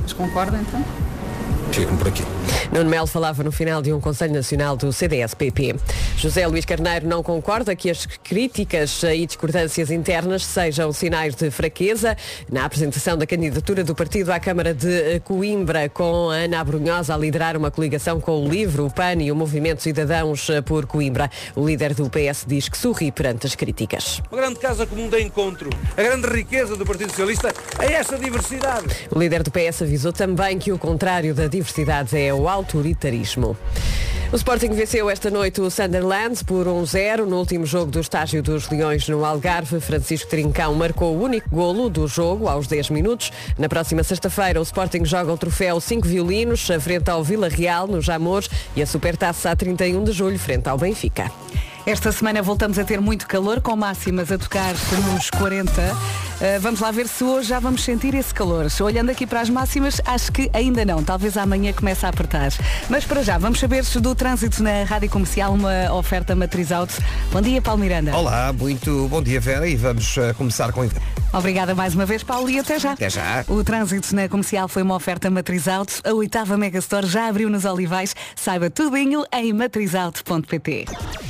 Mas concorda então? Fico-me por aqui. Nuno Melo falava no final de um Conselho Nacional do CDS-PP. José Luís Carneiro não concorda que as críticas e discordâncias internas sejam sinais de fraqueza. Na apresentação da candidatura do partido à Câmara de Coimbra, com a Ana Abrunhosa a liderar uma coligação com o LIVRE, o PAN e o Movimento Cidadãos por Coimbra. O líder do PS diz que sorri perante as críticas. A grande casa comum de encontro, a grande riqueza do Partido Socialista é essa diversidade. O líder do PS avisou também que o contrário da diversidade é o autoritarismo. O Sporting venceu esta noite o Sunderland por 1-0 no último jogo do estágio dos Leões no Algarve. Francisco Trincão marcou o único golo do jogo aos 10 minutos. Na próxima sexta-feira o Sporting joga o troféu 5 violinos frente ao Vila Real no Jamor e a Supertaça a 31 de julho frente ao Benfica. Esta semana voltamos a ter muito calor, com máximas a tocar nos 40. Vamos lá ver se hoje já vamos sentir esse calor. Olhando aqui para as máximas, acho que ainda não. Talvez amanhã comece a apertar. Mas para já, vamos saber do trânsito na Rádio Comercial, uma oferta Matriz Auto. Bom dia, Paulo Miranda. Olá, muito bom dia, Vera, e vamos começar com... Obrigada mais uma vez, Paulo, e até já. Até já. O trânsito na Comercial foi uma oferta Matriz Auto. A 8ª Megastore já abriu nos Olivais. Saiba tudinho em matrizauto.pt.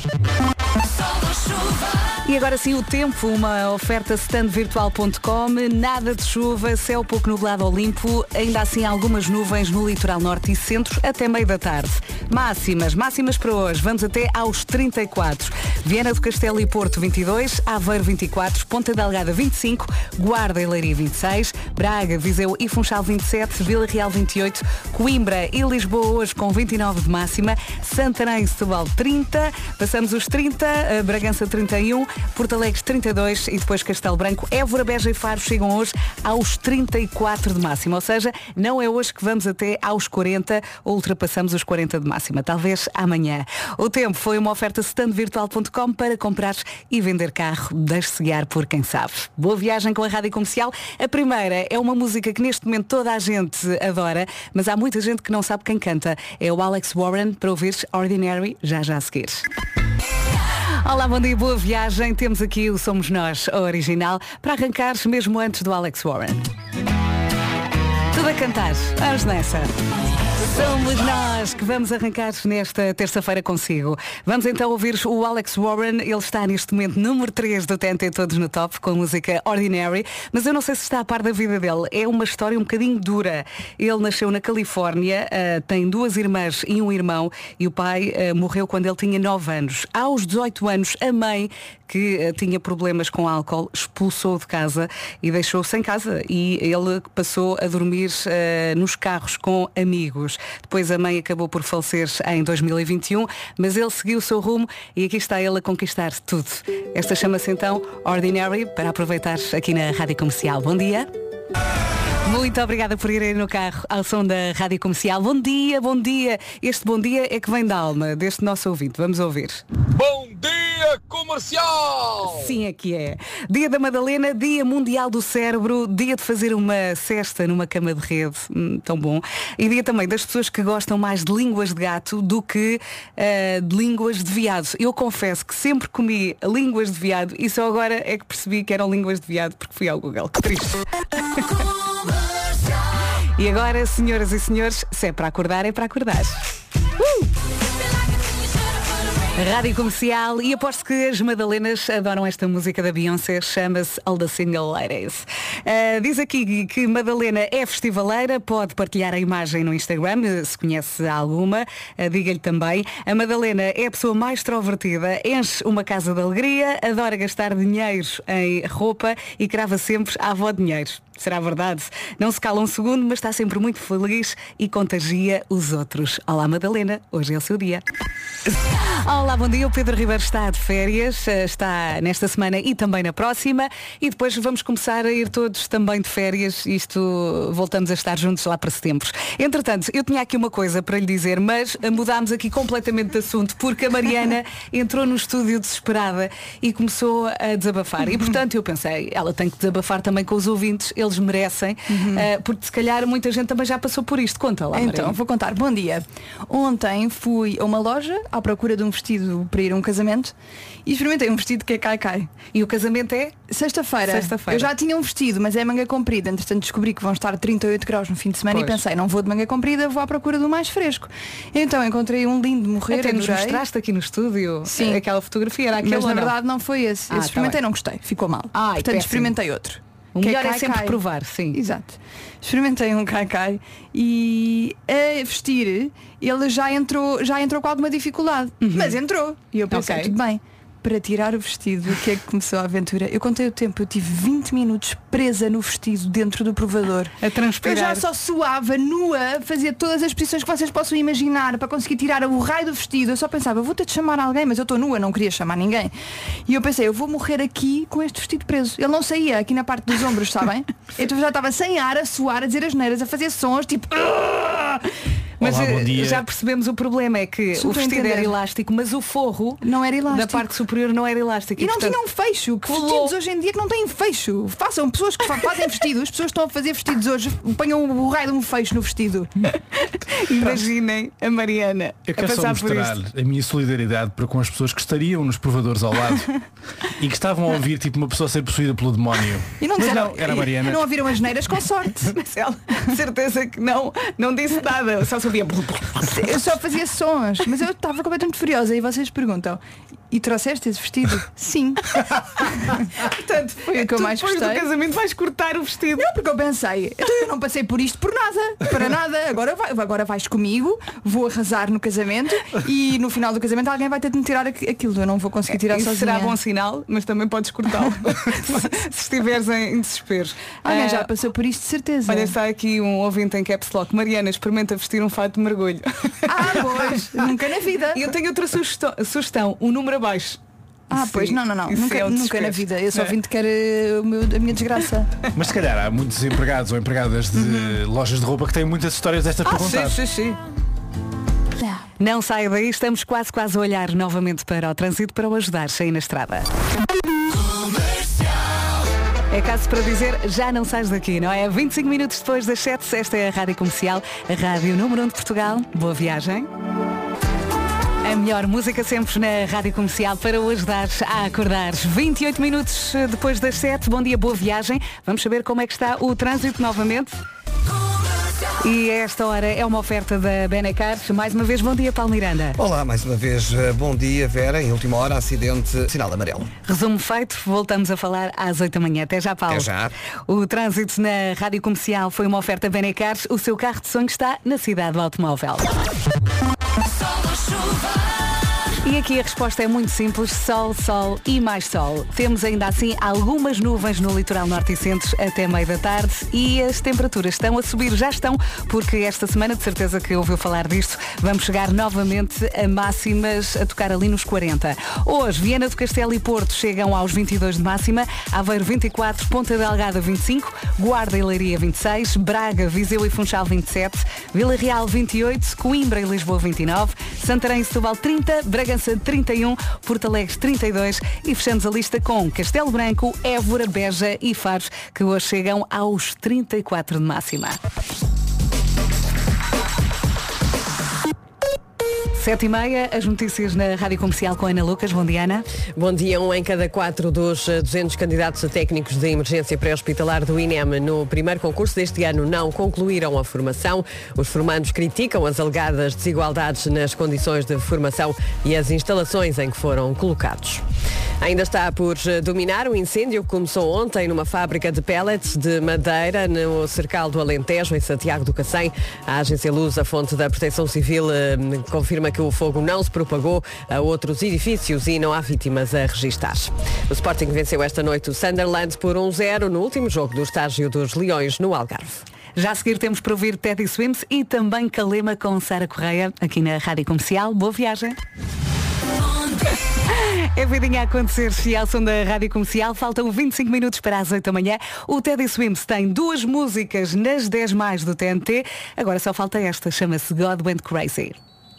E agora sim o tempo, uma oferta standvirtual.com, nada de chuva, céu pouco nublado ou limpo, ainda assim algumas nuvens no litoral norte e centro até meio da tarde. Máximas para hoje, vamos até aos 34. Viana do Castelo e Porto 22, Aveiro 24, Ponta Delgada 25, Guarda e Leiria 26, Braga, Viseu e Funchal 27, Vila Real 28, Coimbra e Lisboa hoje com 29 de máxima, Santarém e Setúbal 30, passamos os 30, Bragança 31, Porto Alegre 32 e depois Castelo Branco, Évora, Beja e Faro chegam hoje aos 34 de máxima, ou seja, não é hoje que vamos até aos 40 ou ultrapassamos os 40 de máxima, talvez amanhã. O tempo foi uma oferta standvirtual.com para comprar e vender carro, deixe-se guiar por quem sabe. Boa viagem com a Rádio Comercial. A primeira é uma música que neste momento toda a gente adora, mas há muita gente que não sabe quem canta. É o Alex Warren, para ouvires Ordinary, já a seguir. Olá, bom dia, boa viagem. Temos aqui o Somos Nós, a original, para arrancar mesmo antes do Alex Warren. Tudo a cantar. Vamos nessa. Somos nós que vamos arrancar nesta terça-feira consigo. Vamos então ouvir o Alex Warren. Ele está neste momento número 3 do TNT Todos no Top, com a música Ordinary. Mas eu não sei se está a par da vida dele. É uma história um bocadinho dura. Ele nasceu na Califórnia, tem 2 irmãs e um irmão. E o pai morreu quando ele tinha 9 anos. Aos 18 anos, a mãe, que tinha problemas com álcool, expulsou de casa e deixou-o sem casa. E ele passou a dormir nos carros com amigos. Depois a mãe acabou por falecer em 2021, mas ele seguiu o seu rumo e aqui está ele a conquistar tudo. Esta chama-se então Ordinary, para aproveitar aqui na Rádio Comercial. Bom dia. Muito obrigada por irem no carro ao som da Rádio Comercial. Bom dia, bom dia. Este bom dia é que vem da alma deste nosso ouvinte. Vamos ouvir. Bom dia, comercial! Sim, é que é. Dia da Madalena, Dia Mundial do Cérebro, dia de fazer uma cesta numa cama de rede, tão bom. E dia também das pessoas que gostam mais de línguas de gato do que de línguas de viado. Eu confesso que sempre comi línguas de viado e só agora é que percebi que eram línguas de viado porque fui ao Google. Que triste. E agora, senhoras e senhores, se é para acordar, é para acordar. Rádio Comercial, e aposto que as Madalenas adoram esta música da Beyoncé, chama-se All the Single Ladies. Diz aqui que Madalena é festivaleira, pode partilhar a imagem no Instagram, se conhece alguma, diga-lhe também. A Madalena é a pessoa mais extrovertida, enche uma casa de alegria, adora gastar dinheiro em roupa e crava sempre à avó dinheiro. Será verdade? Não se cala um segundo, mas está sempre muito feliz e contagia os outros. Olá, Madalena, hoje é o seu dia. Olá, bom dia. O Pedro Ribeiro está de férias, está nesta semana e também na próxima. E depois vamos começar a ir todos também de férias. Isto, voltamos a estar juntos lá para setembro. Entretanto, eu tinha aqui uma coisa para lhe dizer, mas mudámos aqui completamente de assunto, porque a Mariana entrou no estúdio desesperada e começou a desabafar. E portanto eu pensei, ela tem que desabafar também com os ouvintes. eles merecem, porque se calhar muita gente também já passou por isto. Conta lá, Então, Maria. vou contar. Bom dia. Ontem fui a uma loja à procura de um vestido para ir a um casamento e experimentei um vestido que é cai-cai. E o casamento é? Sexta-feira. Eu já tinha um vestido, mas é manga comprida. Entretanto descobri que vão estar 38 graus no fim de semana. Pois. E pensei, não vou de manga comprida, vou à procura do mais fresco. Então encontrei um lindo morrer. Até nos adorei. mostraste aqui no estúdio. Sim. Aquela fotografia era aquele. Mas na ou não? verdade não foi esse. Ah, Esse experimentei, tá não gostei. Ficou mal. Ai, Portanto péssimo. experimentei outro. O que melhor é cai-cai. sempre provar, sim. Exato. Experimentei um cai-cai e a vestir ele já entrou com alguma dificuldade. Mas entrou. E eu pensei, Ok. tudo bem. Para tirar o vestido, o que é que começou a aventura? Eu contei o tempo, eu tive 20 minutos presa no vestido dentro do provador. A transpirar. Eu já só suava, nua, fazia todas as posições que vocês possam imaginar para conseguir tirar o raio do vestido. Eu só pensava, vou ter de chamar alguém, mas eu estou nua, não queria chamar ninguém. E eu pensei, eu vou morrer aqui com este vestido preso. Ele não saía aqui na parte dos ombros, sabem? Então eu já estava sem ar, a suar, a dizer as neiras, a fazer sons, tipo... Mas Olá, bom dia. já percebemos o problema, é que Super o vestido era entender. elástico, mas o forro Não era elástico. da parte superior não era elástico. E não portanto, tinha um fecho. Que colou. vestidos hoje em dia que não têm fecho. Façam pessoas que fazem vestidos. As pessoas que estão a fazer vestidos hoje ponham o raio de um fecho no vestido. Imaginem a Mariana Eu a quero só passar por mostrar isto. a minha solidariedade para com as pessoas que estariam nos provadores ao lado e que estavam a ouvir tipo uma pessoa ser possuída pelo demónio. E não Mas disseram, não, era a Mariana. não ouviram as neiras com sorte. Mas ela, de certeza que não disse nada, só sabia. Eu só fazia sons. Mas eu estava completamente furiosa. E vocês perguntam, e trouxeste esse vestido? Sim. Portanto, Foi o que eu tu mais depois gostei. do casamento vais cortar o vestido. Não, porque eu pensei, então eu não passei por isto por nada, para nada. Agora vais comigo, vou arrasar no casamento e no final do casamento alguém vai ter de me tirar aquilo. Eu não vou conseguir tirar Isso sozinha. será bom sinal, mas também podes cortá-lo se estiveres em desespero. Alguém já Ah, passou por isto, de certeza. Olha, está aqui um ouvinte em caps lock. Mariana, experimenta vestir um fato de mergulho. Ah, pois, nunca na vida. E eu tenho outra sugestão, o número abaixo. Ah, Sim, pois, não. isso Nunca, é um nunca na desespero. vida. Eu só É. vim de querer a minha desgraça. Mas se calhar há muitos empregados ou empregadas de lojas de roupa que têm muitas histórias destas para contar. sim. Não saia daí, estamos quase a olhar novamente para o trânsito para o ajudar a sair na estrada. É caso para dizer, já não sais daqui, não é? 25 minutos depois das 7, esta é a Rádio Comercial, a Rádio número 1 de Portugal. Boa viagem. A melhor música sempre na Rádio Comercial para o ajudar a acordar. 28 minutos depois das 7, bom dia, boa viagem. Vamos saber como é que está o trânsito novamente. E a esta hora é uma oferta da Benecar. Mais uma vez, bom dia, Paulo Miranda. Olá, mais uma vez, bom dia, Vera. Em última hora, acidente, sinal amarelo. Resumo feito, voltamos a falar às 8 da manhã. Até já, Paulo. Até já. O trânsito na Rádio Comercial foi uma oferta Benecar. O seu carro de sonho está na cidade do automóvel. E aqui a resposta é muito simples, sol, sol e mais sol. Temos ainda assim algumas nuvens no litoral norte e centro até meio da tarde e as temperaturas estão a subir, já estão, porque esta semana, de certeza que ouviu falar disto, vamos chegar novamente a máximas a tocar ali nos 40. Hoje, Viana do Castelo e Porto chegam aos 22 de máxima, Aveiro 24, Ponta Delgada 25, Guarda e Leiria 26, Braga, Viseu e Funchal 27, Vila Real 28, Coimbra e Lisboa 29, Santarém e Setúbal 30, Bragança 31, Porto Alegre 32 e fechamos a lista com Castelo Branco, Évora, Beja e Faro, que hoje chegam aos 34 de máxima. 7h30, as notícias na Rádio Comercial com a Ana Lucas. Bom dia, Ana. Bom dia. 1 em cada 4 dos 200 candidatos a técnicos de emergência pré-hospitalar do INEM no primeiro concurso deste ano não concluíram a formação. Os formandos criticam as alegadas desigualdades nas condições de formação e as instalações em que foram colocados. Ainda está por dominar o incêndio que começou ontem numa fábrica de pellets de madeira no Cercal do Alentejo, em Santiago do Cacém. A agência Luz, a fonte da Proteção Civil, confirma que o fogo não se propagou a outros edifícios e não há vítimas a registar. O Sporting venceu esta noite o Sunderland por 1-0 no último jogo do estágio dos Leões no Algarve. Já a seguir temos para ouvir Teddy Swims e também Calema com Sara Correia aqui na Rádio Comercial. Boa viagem. É vidinha a acontecer e ao som da Rádio Comercial. Faltam 25 minutos para as 8 da manhã. O Teddy Swims tem 2 músicas nas 10 mais do TNT. Agora só falta esta, chama-se God Went Crazy.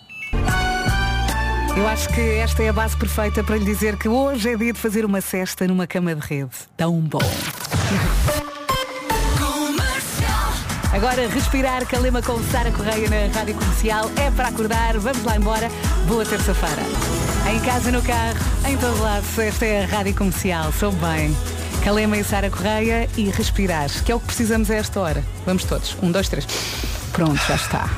Eu acho que esta é a base perfeita para lhe dizer que hoje é dia de fazer uma cesta numa cama de rede. Tão bom. Agora respirar, Calema com Sara Correia na Rádio Comercial. É para acordar, vamos lá embora. Boa terça-feira. Em casa, no carro, em todo lado, esta é a Rádio Comercial. Sou bem. Calema e Sara Correia e respirar, que é o que precisamos a esta hora. Vamos todos. 1, 2, 3. Pronto, já está.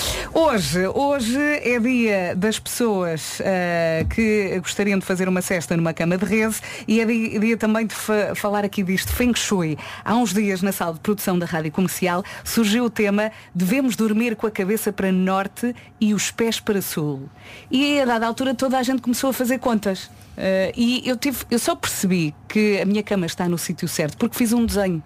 Hoje é dia das pessoas que gostariam de fazer uma cesta numa cama de reze e é dia também de falar aqui disto, Feng Shui. Há uns dias na sala de produção da Rádio Comercial surgiu o tema devemos dormir com a cabeça para norte e os pés para sul. E a dada altura toda a gente começou a fazer contas. E eu só percebi que a minha cama está no sítio certo porque fiz um desenho.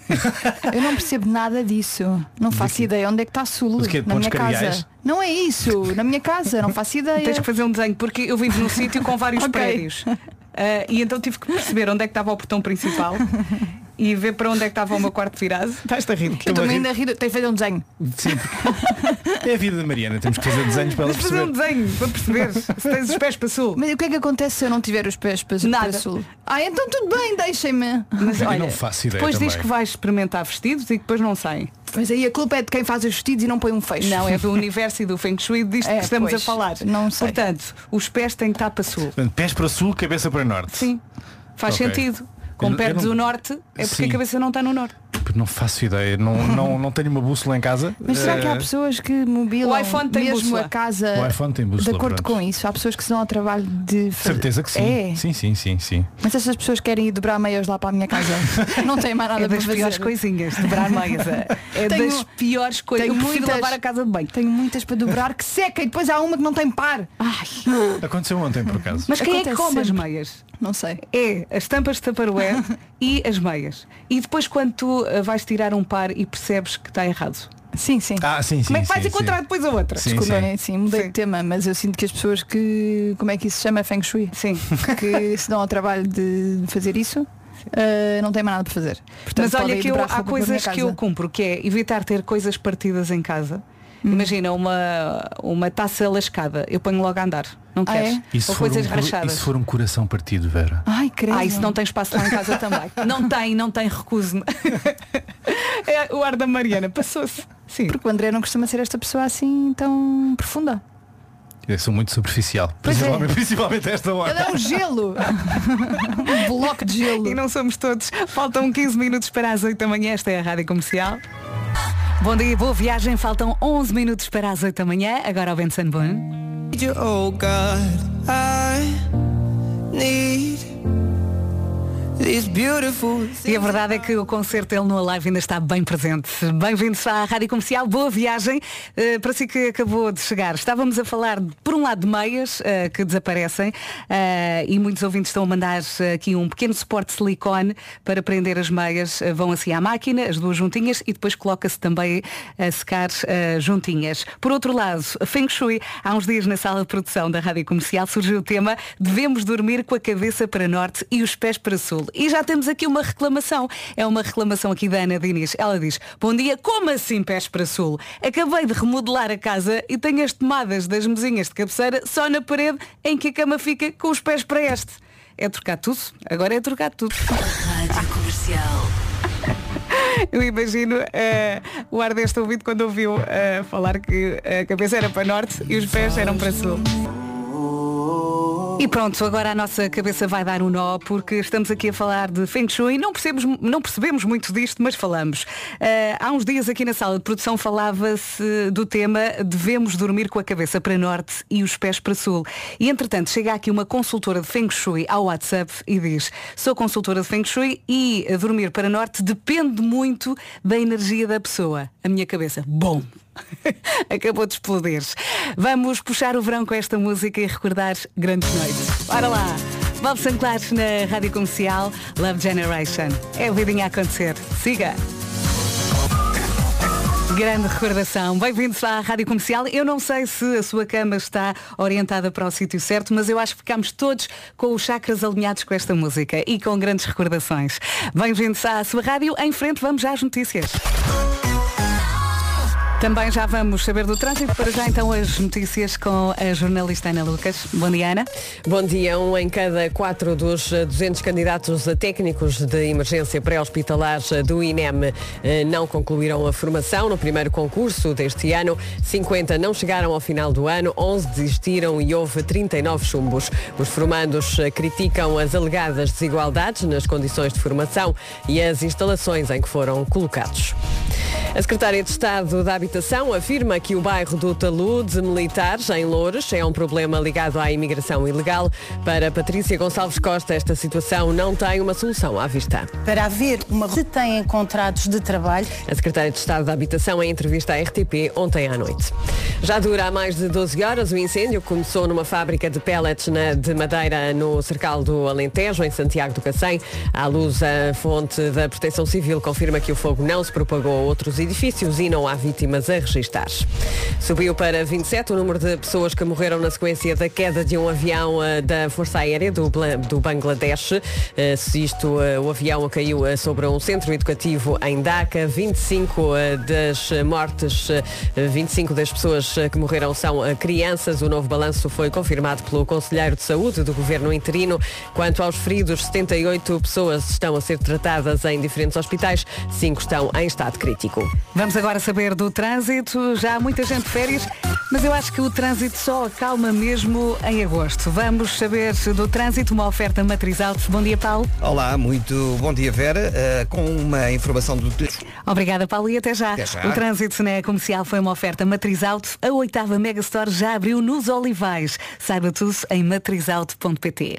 Eu não percebo nada disso. Não faço ideia onde é que está sul na minha casa. Não é isso, na minha casa, não faço ideia. Tens que fazer um desenho porque eu vivo num sítio com vários prédios. E então tive que perceber onde é que estava o portão principal e ver para onde é que estava o meu quarto virado. Estás-te a rir? Eu também ainda rir. Tens de fazer um desenho. Sim, é a vida da Mariana. Temos que fazer desenhos para ela perceber. Fazer um desenho para perceber se tens os pés para sul. Mas o que é que acontece se eu não tiver os pés para sul? Então tudo bem, deixem-me. Mas olha, eu não faço ideia. Depois também. diz que vais experimentar vestidos e depois não saem. Mas aí a culpa é de quem faz os vestidos e não põe um fecho. Não, é do universo e do Feng Shui disto que estamos a falar. Não sei. Portanto, os pés têm que estar para sul. Pés para sul, cabeça para norte. Sim, faz sentido. Como perdes o norte, é porque a cabeça não está no norte. Não faço ideia, não tenho uma bússola em casa. Mas será que há pessoas que mobilam o iPhone tem mesmo bússola. A casa o iPhone tem bússola, de acordo pronto. com isso? Há pessoas que se dão ao trabalho de fazer... Certeza que sim. É. Sim. Mas essas pessoas querem ir dobrar meias lá para a minha casa. Não tem mais nada É para das fazer. piores coisinhas, dobrar meias. É das piores coisas. Eu prefiro lavar a casa de banho. Tenho muitas para dobrar que seca e depois há uma que não tem par. Aconteceu ontem, por acaso. Mas quem Acontece é que come as sempre. meias? Não sei. É as tampas de Tupperware e as meias. E depois quando tu vais tirar um par e percebes que está errado. Sim. Sim. Como é que vais encontrar depois a outra? Sim. Sim, mudei de tema, mas eu sinto que as pessoas que, como é que isso se chama? Feng Shui? Sim. Que se dão ao trabalho de fazer isso, não tem mais nada para fazer. Portanto, mas olha que há roupa coisas que eu cumpro, que é evitar ter coisas partidas em casa. Imagina uma taça lascada, eu ponho logo a andar. Não queres? Ou coisas rachadas. E se for um coração partido, Vera? Ai, credo. Isso não tem espaço lá em casa também. Não tem, recuso-me. É o ar da Mariana, passou-se. Sim. Porque o André não costuma ser esta pessoa assim tão profunda. Eu sou muito superficial. Principalmente a esta hora. Ele é um gelo. Um bloco de gelo. E não somos todos. Faltam 15 minutos para as 8 da manhã. Esta é a Rádio Comercial. Bom dia, boa viagem. Faltam 11 minutos para as 8 da manhã. Agora ao Benson Boone. Oh God, I need these beautiful E a verdade é que o concerto dele no Alive ainda está bem presente. Bem-vindos à Rádio Comercial, boa viagem. Para si que acabou de chegar, estávamos a falar por um lado de meias que desaparecem e muitos ouvintes estão a mandar aqui um pequeno suporte de silicone para prender as meias. Vão assim à máquina, as duas juntinhas, e depois coloca-se também a secar juntinhas. Por outro lado, Feng Shui, há uns dias na sala de produção da Rádio Comercial surgiu o tema devemos dormir com a cabeça para norte e os pés para sul. E já temos aqui uma reclamação. É uma reclamação aqui da Ana Diniz. Ela diz: bom dia, como assim pés para sul? Acabei de remodelar a casa e tenho as tomadas das mesinhas de cabeceira só na parede em que a cama fica com os pés para este. É trocar tudo? Agora é trocar tudo. Rádio Comercial. Eu imagino o ar deste ouvido quando ouviu falar que a cabeça era para norte e os pés eram para sul. E pronto, agora a nossa cabeça vai dar um nó porque estamos aqui a falar de Feng Shui. Não percebemos muito disto, mas falamos. Há uns dias aqui na sala de produção falava-se do tema devemos dormir com a cabeça para norte e os pés para sul. E entretanto chega aqui uma consultora de Feng Shui ao WhatsApp e diz: sou consultora de Feng Shui e dormir para norte depende muito da energia da pessoa. A minha cabeça, bom! Acabou de explodir. Vamos puxar o verão com esta música e recordar grandes noites. Bora lá! Bob Sinclair na Rádio Comercial, Love Generation. É a vidinha a acontecer. Siga! Grande recordação. Bem-vindos à Rádio Comercial. Eu não sei se a sua cama está orientada para o sítio certo, mas eu acho que ficamos todos com os chakras alinhados com esta música e com grandes recordações. Bem-vindos à sua rádio. Em frente, vamos já às notícias. Também já vamos saber do trânsito. Para já então as notícias com a jornalista Ana Lucas. Bom dia, Ana. Bom dia. 1 em cada 4 dos 200 candidatos a técnicos de emergência pré-hospitalares do INEM não concluíram a formação no primeiro concurso deste ano. 50 não chegaram ao final do ano, 11 desistiram e houve 39 chumbos. Os formandos criticam as alegadas desigualdades nas condições de formação e as instalações em que foram colocados. A Secretária de Estado da Habitação afirma que o bairro do Talude Militares, em Loures, é um problema ligado à imigração ilegal. Para Patrícia Gonçalves Costa, esta situação não tem uma solução à vista. Para haver uma se têm contratos de trabalho. A Secretária de Estado da Habitação em entrevista à RTP ontem à noite. Já dura há mais de 12 horas o incêndio que começou numa fábrica de pellets de madeira no Cercal do Alentejo, em Santiago do Cacém. À luz, a fonte da Proteção Civil confirma que o fogo não se propagou a outros edifícios e não há vítimas a registar. Subiu para 27 o número de pessoas que morreram na sequência da queda de um avião da Força Aérea do Bangladesh. O avião caiu sobre um centro educativo em Dhaka. 25 das pessoas que morreram são crianças. O novo balanço foi confirmado pelo Conselheiro de Saúde do Governo interino. Quanto aos feridos, 78 pessoas estão a ser tratadas em diferentes hospitais, 5 estão em estado crítico. Vamos agora saber do trânsito. Já há muita gente de férias, mas eu acho que o trânsito só acalma mesmo em agosto. Vamos saber do trânsito, uma oferta Matriz Autos. Bom dia, Paulo. Olá, muito bom dia, Vera. Com uma informação do... Obrigada, Paulo, e até já. O trânsito na Comercial foi uma oferta Matriz Auto. A 8ª Megastore já abriu nos Olivais. Saiba tudo em matrizauto.pt.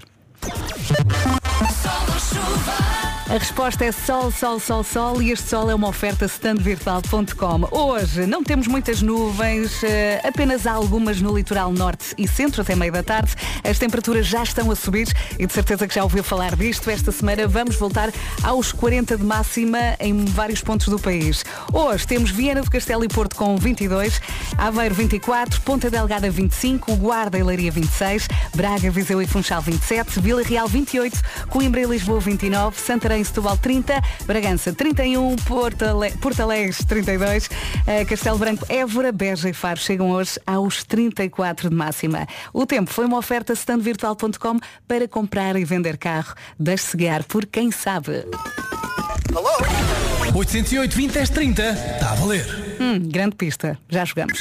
A resposta é sol, sol, sol, sol, e este sol é uma oferta standvirtual.com. Hoje não temos muitas nuvens, apenas há algumas no litoral norte e centro até meio da tarde. As temperaturas já estão a subir e de certeza que já ouviu falar disto. Esta semana vamos voltar aos 40 de máxima em vários pontos do país. Hoje temos Viana do Castelo e Porto com 22, Aveiro 24, Ponta Delgada 25, Guarda e Leiria 26, Braga, Viseu e Funchal 27, Vila Real 28, Coimbra e Lisboa 29, Santarém, Setúbal 30, Bragança 31, Porto Alegre 32, Castelo Branco, Évora, Beja e Faro chegam hoje aos 34 de máxima. O tempo foi uma oferta standvirtual.com para comprar e vender carro. Deixe-se guiar por quem sabe. Alô? 808 20 10 30. Está a valer. Grande pista. Já jogamos.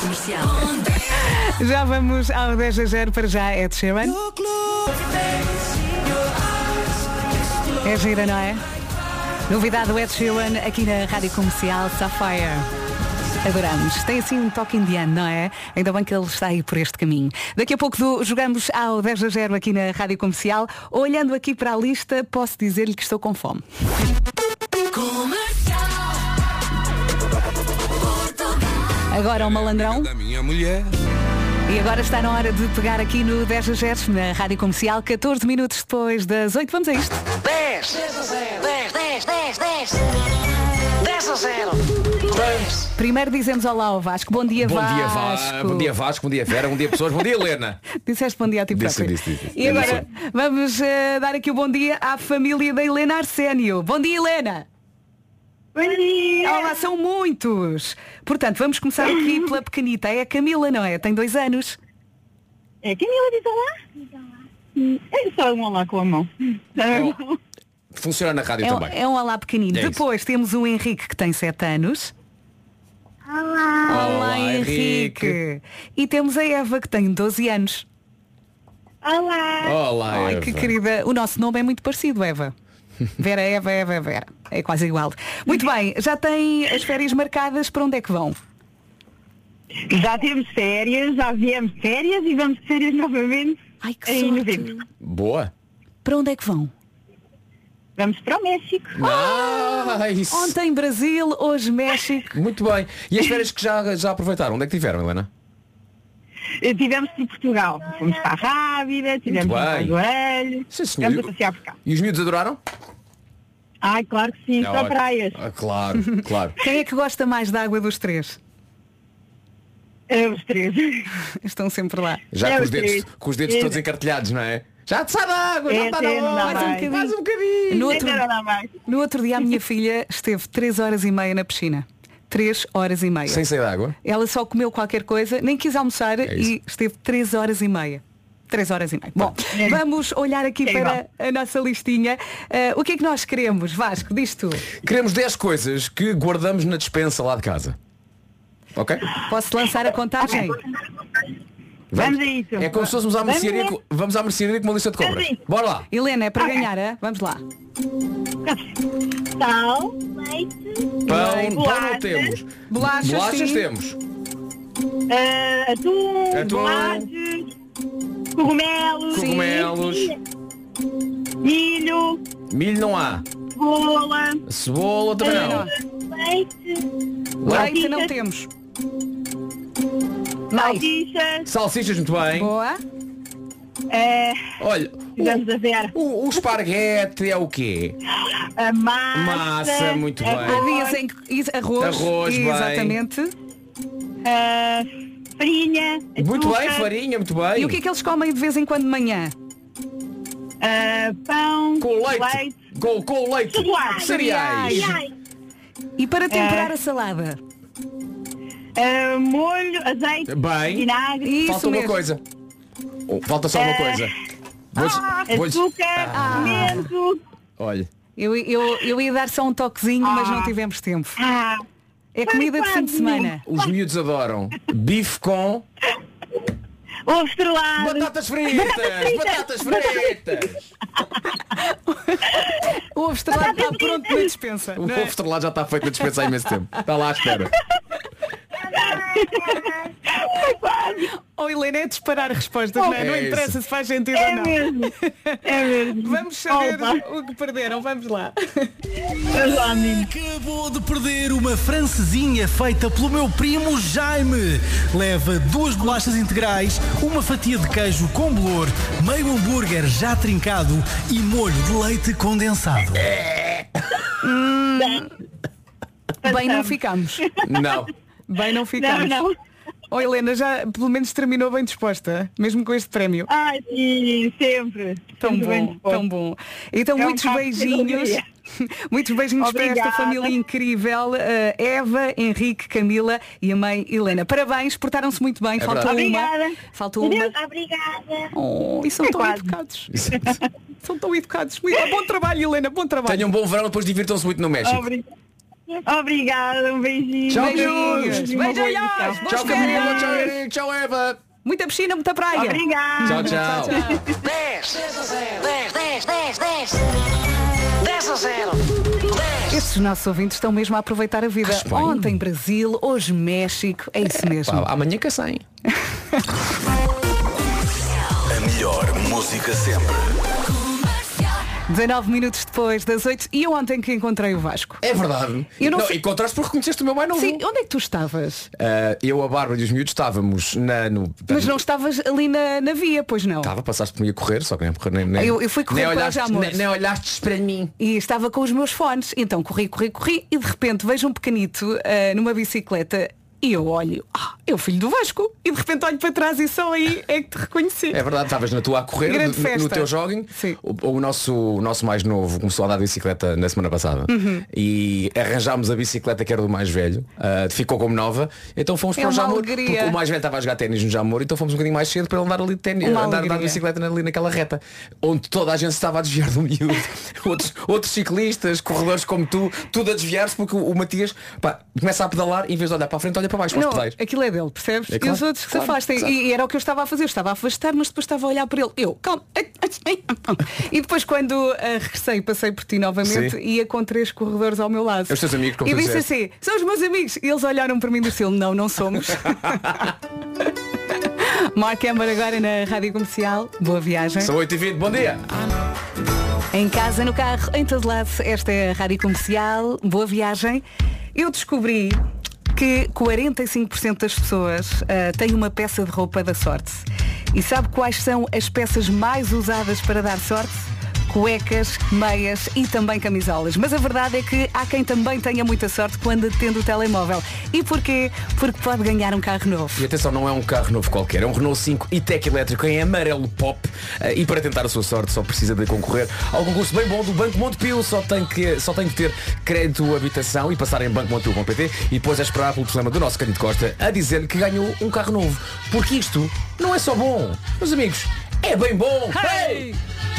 Já vamos ao 10-0 para já Ed Sheeran. É gira, não é? Novidade do Ed Sheeran aqui na Rádio Comercial, Sapphire. Adoramos. Tem assim um toque indiano, não é? Ainda bem que ele está aí por este caminho. Daqui a pouco jogamos ao 10-0 aqui na Rádio Comercial. Olhando aqui para a lista, posso dizer-lhe que estou com fome. Agora o malandrão. Da minha mulher. E agora está na hora de pegar aqui no 10-0 na Rádio Comercial, 14 minutos depois das 8. Vamos a isto. 10 a 0. 10 a 0. 10. Primeiro dizemos olá ao Vasco. Bom dia, Vasco. Bom dia, Vasco. Bom dia, Vera. Bom dia, pessoas. Bom dia, Helena. Disseste bom dia a ti próprio. Disse. E agora vamos dar aqui o bom dia à família da Helena Arsénio. Bom dia, Helena. Bom dia. Olá, são muitos. Portanto, vamos começar aqui pela pequenita. É a Camila, não é? Tem 2 anos. É, Camila, diz olá. É só um olá com a mão. Funciona na rádio também. É um olá pequenino. Depois temos o Henrique, que tem 7 anos. Olá, Henrique. E temos a Eva, que tem 12 anos. Olá. Ai, Eva. que querida. O nosso nome é muito parecido, Eva. Vera, Eva. É quase igual. Muito bem, já tem as férias marcadas. Para onde é que vão? Já temos férias, já viemos de férias e vamos de férias novamente. Ai, que em sorte. novembro. Boa. Para onde é que vão? Vamos para o México. Nice. Ontem Brasil, hoje México. Muito bem. E as férias que já aproveitaram? Onde é que tiveram, Helena? Tivemos em Portugal. Fomos para a Rábida, tivemos bem. em Joelho. Sim, senhor. Vamos a passear por cá. E os miúdos adoraram? Ai, claro que sim, só praias. Claro. Quem é que gosta mais da água dos 3? Os 3. Estão sempre lá. Já com os dedos todos encartelhados, não é? Já te sai da água, já está na hora. Mais um bocadinho. No outro dia a minha filha esteve 3 horas e meia na piscina. 3 horas e meia. Sem sair de água? Ela só comeu qualquer coisa, nem quis almoçar e esteve 3 horas e meia. 3 horas e meia. Bom, vamos olhar aqui para a nossa listinha. O que é que nós queremos, Vasco? Diz tu. Queremos 10 coisas que guardamos na despensa lá de casa. Ok? Posso lançar a contagem? Vamos a isso. É como se fôssemos à mercearia, vamos à mercearia com uma lista de compras. Bora lá. Helena, é para ganhar, é? Vamos lá. Sal, leite, Pão não temos. Bolachas temos. atum, bolachas, cogumelos, milho. Milho não há. Cebola também não. Leite não temos. Salsichas, muito bem. Boa. Olha, Vamos a ver. o esparguete é o quê? A massa. Muito bem. Há dias em que arroz bem. Exatamente. Farinha. Muito açúcar, bem, farinha, muito bem. E o que é que eles comem de vez em quando de manhã? Pão. Com leite. Com leite. Cereais. E para temperar a salada? Molho, azeite, Bem. vinagre. Isso Falta mesmo. uma coisa. Falta só uma coisa. Açúcar, pimento. Olha. Eu ia dar só um toquezinho, mas não tivemos tempo. É comida de fim de semana. Os miúdos adoram bife com Ovo estrelado. batatas fritas. O ovo estrelado está pronto na dispensa. O não ovo é? estrelado já está feito a dispensar há imenso tempo. Está lá à espera. Oh, Helena, é disparar respostas, não é? Não isso. interessa se faz sentido ou não. É mesmo. Vamos saber o que perderam. Vamos lá. Acabou de perder uma francesinha feita pelo meu primo Jaime. Leva 2 bolachas integrais, uma fatia de queijo com bolor, meio hambúrguer já trincado e molho de leite condensado. Bem, não ficamos. Não. Bem, não ficamos. Não. Oh, Helena, já pelo menos terminou bem disposta, mesmo com este prémio. Ai, sim, sempre. Tão Sempre bem bom, disposto. tão bom. Então, É um muitos caso de beijinhos. alegria. Muitos beijinhos para esta Obrigada. família incrível. Eva, Henrique, Camila e a mãe Helena. Parabéns, portaram-se muito bem. Faltou verdade. uma. Obrigada. Faltou uma. Obrigada. Oh, e são tão quase. educados. São tão educados. Bom trabalho, Helena, bom trabalho. Tenham um bom verão, depois divirtam-se muito no México. Obrigada, um beijinho. Tchau, Beijinhos. Uma boa Beijinhos. edição. Boas Tchau, Camila. férias. Tchau, Henrique. Tchau, Eva. Muita piscina, muita praia. Obrigada. Tchau. 10 a 0. Estes nossos ouvintes estão mesmo a aproveitar a vida. Acho bem. Ontem Brasil, hoje México. É isso mesmo. Pá, amanhã que 100. A melhor música sempre. 19 minutos depois das 8 e eu ontem que encontrei o Vasco. É verdade. Eu não Não, sei- encontraste porque reconheceste o meu mais novo. Sim, onde é que tu estavas? Eu, a Bárbara e os miúdos estávamos Mas não estavas ali na via, pois não? Estava, passaste por mim a correr, só que nem Eu fui correr nem para olhaste, os amores. nem olhaste para mim. E estava com os meus fones. Então corri e de repente vejo um pequenito numa bicicleta e eu olho, é o filho do Vasco. E de repente olho para trás e só aí é que te reconheci. É verdade, estavas na tua a correr, Grande no festa. teu jogging. Sim. O nosso mais novo começou a andar de bicicleta na semana passada. Uhum. E arranjámos a bicicleta que era do mais velho. Ficou como nova. Então fomos É para o uma Jamor. alegria. Porque o mais velho estava a jogar ténis no Jamor, então fomos um bocadinho mais cedo para ele andar ali de ténis, Uma andar de alegria. bicicleta ali naquela reta. Onde toda a gente se estava a desviar do miúdo. outros ciclistas, corredores como tu, tudo a desviar-se porque o Matias começa a pedalar e em vez de olhar para a frente, olha para baixo, para os Não, pedais. aquilo é dele, percebes? É E claro, os outros que claro, se afastem. exato. E era o que eu estava a fazer. Eu estava a afastar, mas depois estava a olhar para ele. Eu, calma. E depois quando regressei, passei por ti novamente, Sim. ia com 3 corredores ao meu lado. Os teus amigos, como E tu disse disseste. assim, são os meus amigos. E eles olharam para mim do estilo, não somos. Mark Amber agora na Rádio Comercial. Boa viagem. São 8h20, bom dia! Em casa, no carro, em todo lado, esta é a Rádio Comercial. Boa viagem. Eu descobri que 45% das pessoas têm uma peça de roupa da sorte. E sabe quais são as peças mais usadas para dar sorte? cuecas, meias e também camisolas. Mas a verdade é que há quem também tenha muita sorte quando atende o telemóvel. E porquê? Porque pode ganhar um carro novo. E atenção, não é um carro novo qualquer, é um Renault 5 e-Tech elétrico em amarelo pop. E para tentar a sua sorte só precisa de concorrer ao concurso bem bom do Banco Montepio. Só tem que ter crédito habitação e passar em bancomontepio.pt e depois é esperar pelo problema do nosso Cândido Costa a dizer-lhe que ganhou um carro novo. Porque isto não é só bom, meus amigos, é bem bom. Hey!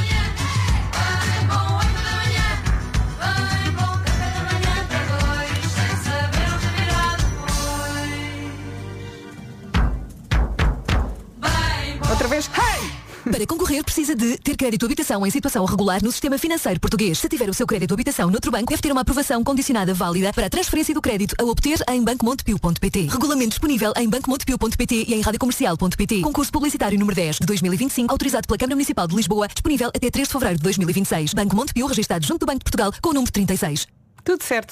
Outra vez, hey! Para concorrer precisa de ter crédito habitação em situação regular no sistema financeiro português. Se tiver o seu crédito habitação noutro banco, deve ter uma aprovação condicionada válida para a transferência do crédito a obter em bancomontepio.pt. Regulamento disponível em bancomontepio.pt e em radiocomercial.pt. Concurso publicitário número 10 de 2025, autorizado pela Câmara Municipal de Lisboa, disponível até 3 de fevereiro de 2026. Banco Montepio, registado junto do Banco de Portugal, com o número 36. Tudo certo.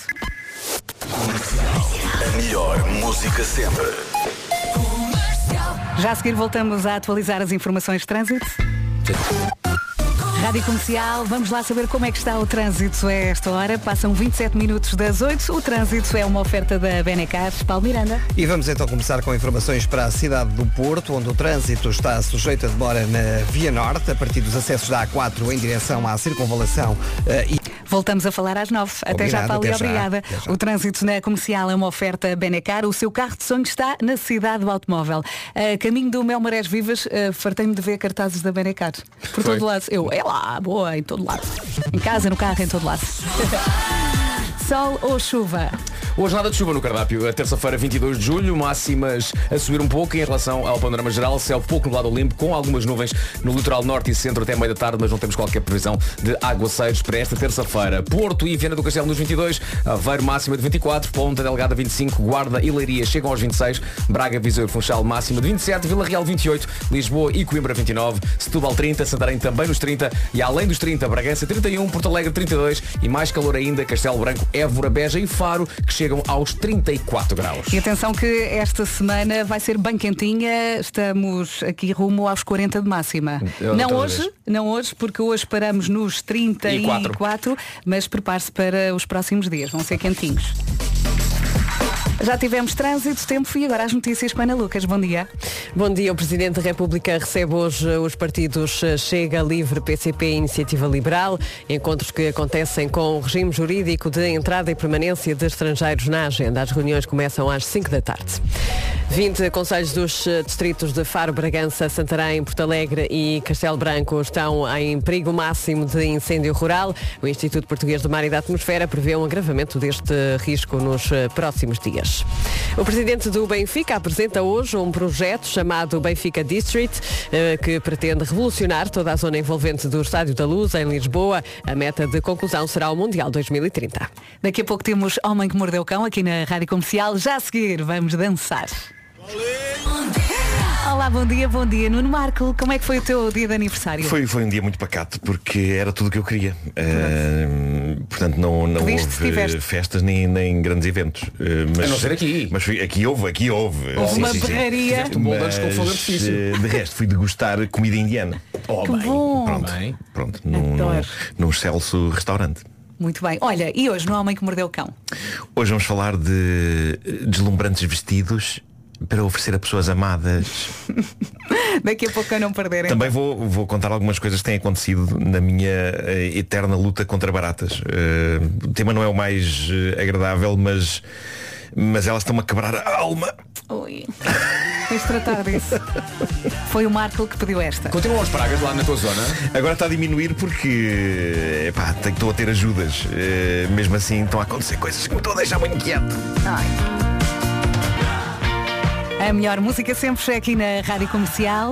A melhor música sempre. Já a seguir voltamos a atualizar as informações de trânsito. Rádio Comercial, vamos lá saber como é que está o trânsito a esta hora. Passam 27 minutos das 8. O trânsito é uma oferta da Benecar. Paulo Miranda. E vamos então começar com informações para a cidade do Porto, onde o trânsito está sujeito a demora na Via Norte, a partir dos acessos da A4 em direção à circunvalação. Voltamos a falar às 9. Até já, Paulo, e obrigada. O trânsito na Comercial é uma oferta Benecar. O seu carro de sonho está na cidade do automóvel. Caminho do Mel Marés Vivas, fartei-me de ver cartazes da Benecar. Por todo lado. É lá, boa, em todo lado. Em casa, no carro, em todo lado. Sol ou chuva? Hoje nada de chuva no cardápio. A terça-feira, 22 de julho, máximas a subir um pouco em relação ao panorama geral. Céu pouco nublado ao limpo, com algumas nuvens no litoral norte e centro até meio da tarde, mas não temos qualquer previsão de aguaceiros para esta terça-feira. Porto e Viana do Castelo nos 22, Aveiro máxima de 24, Ponta Delgada 25, Guarda e Leiria chegam aos 26, Braga, Viseu e Funchal máxima de 27, Vila Real 28, Lisboa e Coimbra 29, Setúbal 30, Santarém também nos 30 e além dos 30, Bragança 31, Porto Alegre 32 e mais calor ainda, Castelo Branco, Évora, Beja e Faro, que chegam aos 34 graus. E atenção que esta semana vai ser bem quentinha, estamos aqui rumo aos 40 de máxima. Não hoje, porque hoje paramos nos 34, mas prepare-se para os próximos dias, vão ser quentinhos. Já tivemos trânsito, tempo e agora as notícias com Ana Lucas. Bom dia. Bom dia. O Presidente da República recebe hoje os partidos Chega, Livre, PCP e Iniciativa Liberal. Encontros que acontecem com o regime jurídico de entrada e permanência de estrangeiros na agenda. As reuniões começam às 5 da tarde. 20 concelhos dos distritos de Faro, Bragança, Santarém, Porto Alegre e Castelo Branco estão em perigo máximo de incêndio rural. O Instituto Português do Mar e da Atmosfera prevê um agravamento deste risco nos próximos dias. O presidente do Benfica apresenta hoje um projeto chamado Benfica District, que pretende revolucionar toda a zona envolvente do Estádio da Luz, em Lisboa. A meta de conclusão será o Mundial 2030. Daqui a pouco temos Homem que Mordeu o Cão aqui na Rádio Comercial. Já a seguir vamos dançar. Olá, bom dia, Nuno Marco. Como é que foi o teu dia de aniversário? Foi um dia muito pacato, porque era tudo o que eu queria. Portanto, não houve festas nem grandes eventos. A não ser aqui. Mas aqui houve. Houve uma berraria. De resto, fui degustar comida indiana. Que bom. Pronto, num excelso restaurante. Muito bem. Olha, e hoje no Homem que Mordeu o Cão? Hoje vamos falar de deslumbrantes vestidos para oferecer a pessoas amadas. Daqui a pouco a não perderem. Também vou contar algumas coisas que têm acontecido na minha eterna luta contra baratas. O tema não é o mais agradável, mas elas estão-me a quebrar a alma. Ui. Tens de tratar disso. Foi o Marco que pediu esta. Continuam as pragas lá na tua zona? Agora está a diminuir porque estou a ter ajudas. Mesmo assim estão a acontecer coisas que me estão a deixar muito quieto. A melhor música sempre é aqui na Rádio Comercial.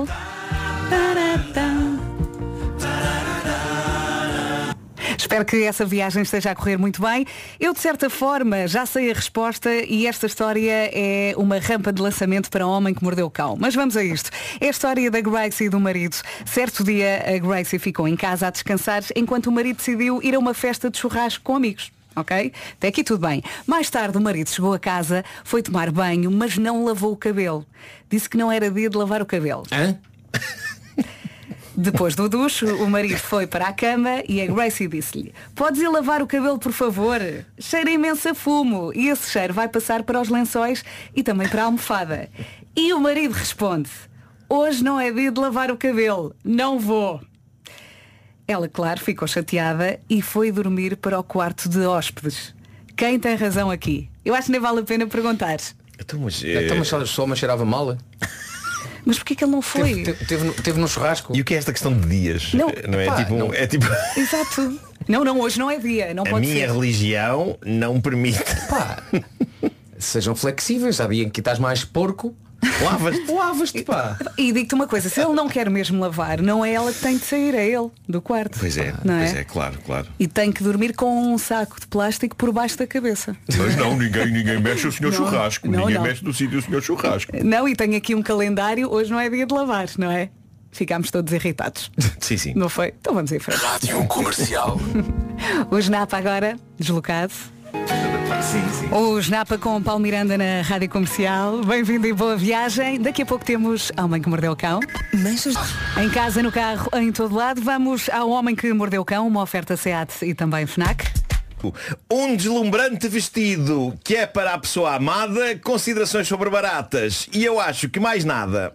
Espero que essa viagem esteja a correr muito bem. Eu, de certa forma, já sei a resposta e esta história é uma rampa de lançamento para o Homem que Mordeu o Cão. Mas vamos a isto. É a história da Gracie e do marido. Certo dia, a Gracie ficou em casa a descansar enquanto o marido decidiu ir a uma festa de churrasco com amigos. Ok? Até aqui tudo bem. Mais tarde o marido chegou a casa, foi tomar banho, mas não lavou o cabelo. Disse que não era dia de lavar o cabelo. Hã? Depois do duche, o marido foi para a cama e a Gracie disse-lhe: podes ir lavar o cabelo, por favor? Cheira imenso a fumo e esse cheiro vai passar para os lençóis e também para a almofada. E o marido responde: hoje não é dia de lavar o cabelo, não vou. Ela, claro, ficou chateada e foi dormir para o quarto de hóspedes. Quem tem razão aqui? Eu acho que nem vale a pena perguntar. Então, mas só me cheirava mal. Mas porquê que ele não foi? Teve no churrasco. E o que é esta questão de dias? Não é? Pá, tipo, não. é tipo. Exato. Não, hoje não é dia. Não A pode minha ser. religião não permite. Pá, sejam flexíveis. Sabem que estás mais porco. Lavas-te, pá. E digo-te uma coisa, se ele não quer mesmo lavar, não é ela que tem de sair, é ele, do quarto. Pois é, não pois é? é, claro. E tem que dormir com um saco de plástico por baixo da cabeça. Mas não, ninguém mexe o senhor Não, churrasco. não, Ninguém não. mexe no sítio o senhor churrasco. Não, e tenho aqui um calendário, hoje não é dia de lavar, não é? Ficámos todos irritados. Sim. Não foi? Então vamos em frente. Rádio Comercial. O Snapa agora, deslocado. Sim. O Snapa com o Paulo Miranda na Rádio Comercial. Bem-vindo e boa viagem. Daqui a pouco temos A Homem que Mordeu o Cão. Em casa, no carro, em todo lado. Vamos ao Homem que Mordeu o Cão, uma oferta SEAT e também FNAC. Um deslumbrante vestido que é para a pessoa amada, considerações sobre baratas. E eu acho que mais nada.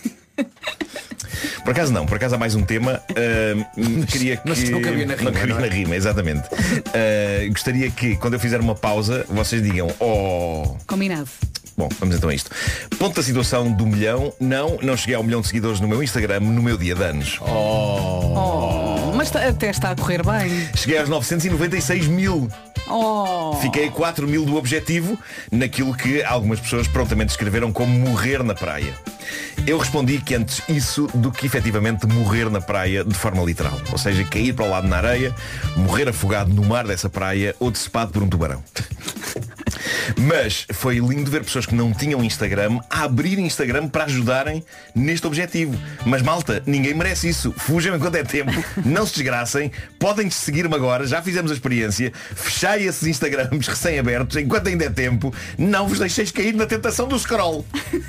Por acaso há mais um tema. Queria que... Não cabia na rima, não cabia não é? na rima, exatamente. Gostaria que quando eu fizer uma pausa vocês digam: oh. Combinado. Bom, vamos então a isto. Ponto da situação do milhão. Não cheguei ao 1 milhão de seguidores no meu Instagram no meu dia de anos. Mas até está a correr bem. Cheguei aos 996 mil. Fiquei a 4 mil do objetivo, naquilo que algumas pessoas prontamente escreveram como morrer na praia. Eu respondi que antes isso do que efetivamente morrer na praia de forma literal. Ou seja, cair para o lado na areia, morrer afogado no mar dessa praia ou decepado por um tubarão. Mas foi lindo ver pessoas que não tinham Instagram a abrir Instagram para ajudarem neste objetivo. Mas malta, ninguém merece isso. Fujam enquanto é tempo, não se desgracem, podem seguir-me agora, já fizemos a experiência. Fechai esses Instagrams recém-abertos enquanto ainda é tempo. Não vos deixeis cair na tentação do scroll.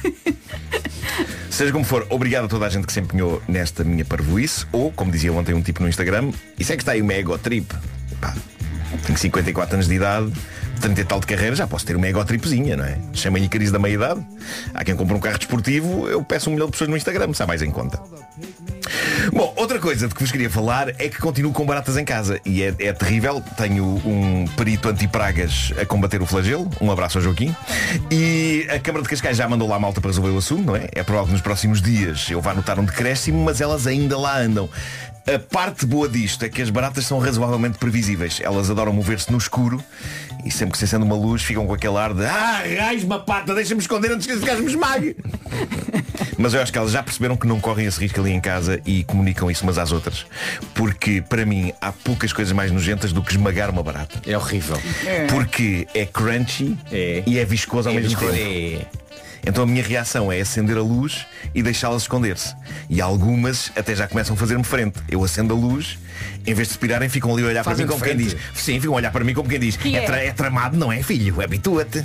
Seja como for, obrigado a toda a gente que se empenhou nesta minha parvoíce. Ou, como dizia ontem um tipo no Instagram, isso é que está aí uma ego-trip. Pá, tenho 54 anos de idade, 30 e tal de carreira, já posso ter uma ego-tripzinha, não é? Chamem-lhe crise da meia-idade. Há quem compra um carro desportivo, eu peço 1 milhão de pessoas no Instagram, se há mais em conta. Bom, outra coisa de que vos queria falar é que continuo com baratas em casa. E é terrível. Tenho um perito anti-pragas a combater o flagelo. Um abraço ao Joaquim. E a Câmara de Cascais já mandou lá a malta para resolver o assunto, não é? É provável que nos próximos dias eu vá notar um decréscimo, mas elas ainda lá andam. A parte boa disto é que as baratas são razoavelmente previsíveis. Elas adoram mover-se no escuro e sempre que se acende uma luz ficam com aquele ar de raios, uma pata, deixa-me esconder antes que esse gajo me esmague. Mas eu acho que elas já perceberam que não correm esse risco ali em casa e comunicam isso umas às outras. Porque, para mim, há poucas coisas mais nojentas do que esmagar uma barata. É horrível. Porque é crunchy e é viscoso ao mesmo tempo. Então a minha reação é acender a luz e deixá-las esconder-se. E algumas até já começam a fazer-me frente. Eu acendo a luz, em vez de respirarem, ficam ali a olhar para mim como quem diz. Sim, ficam a olhar para mim como quem diz. É tramado, não é, filho? Habitua-te.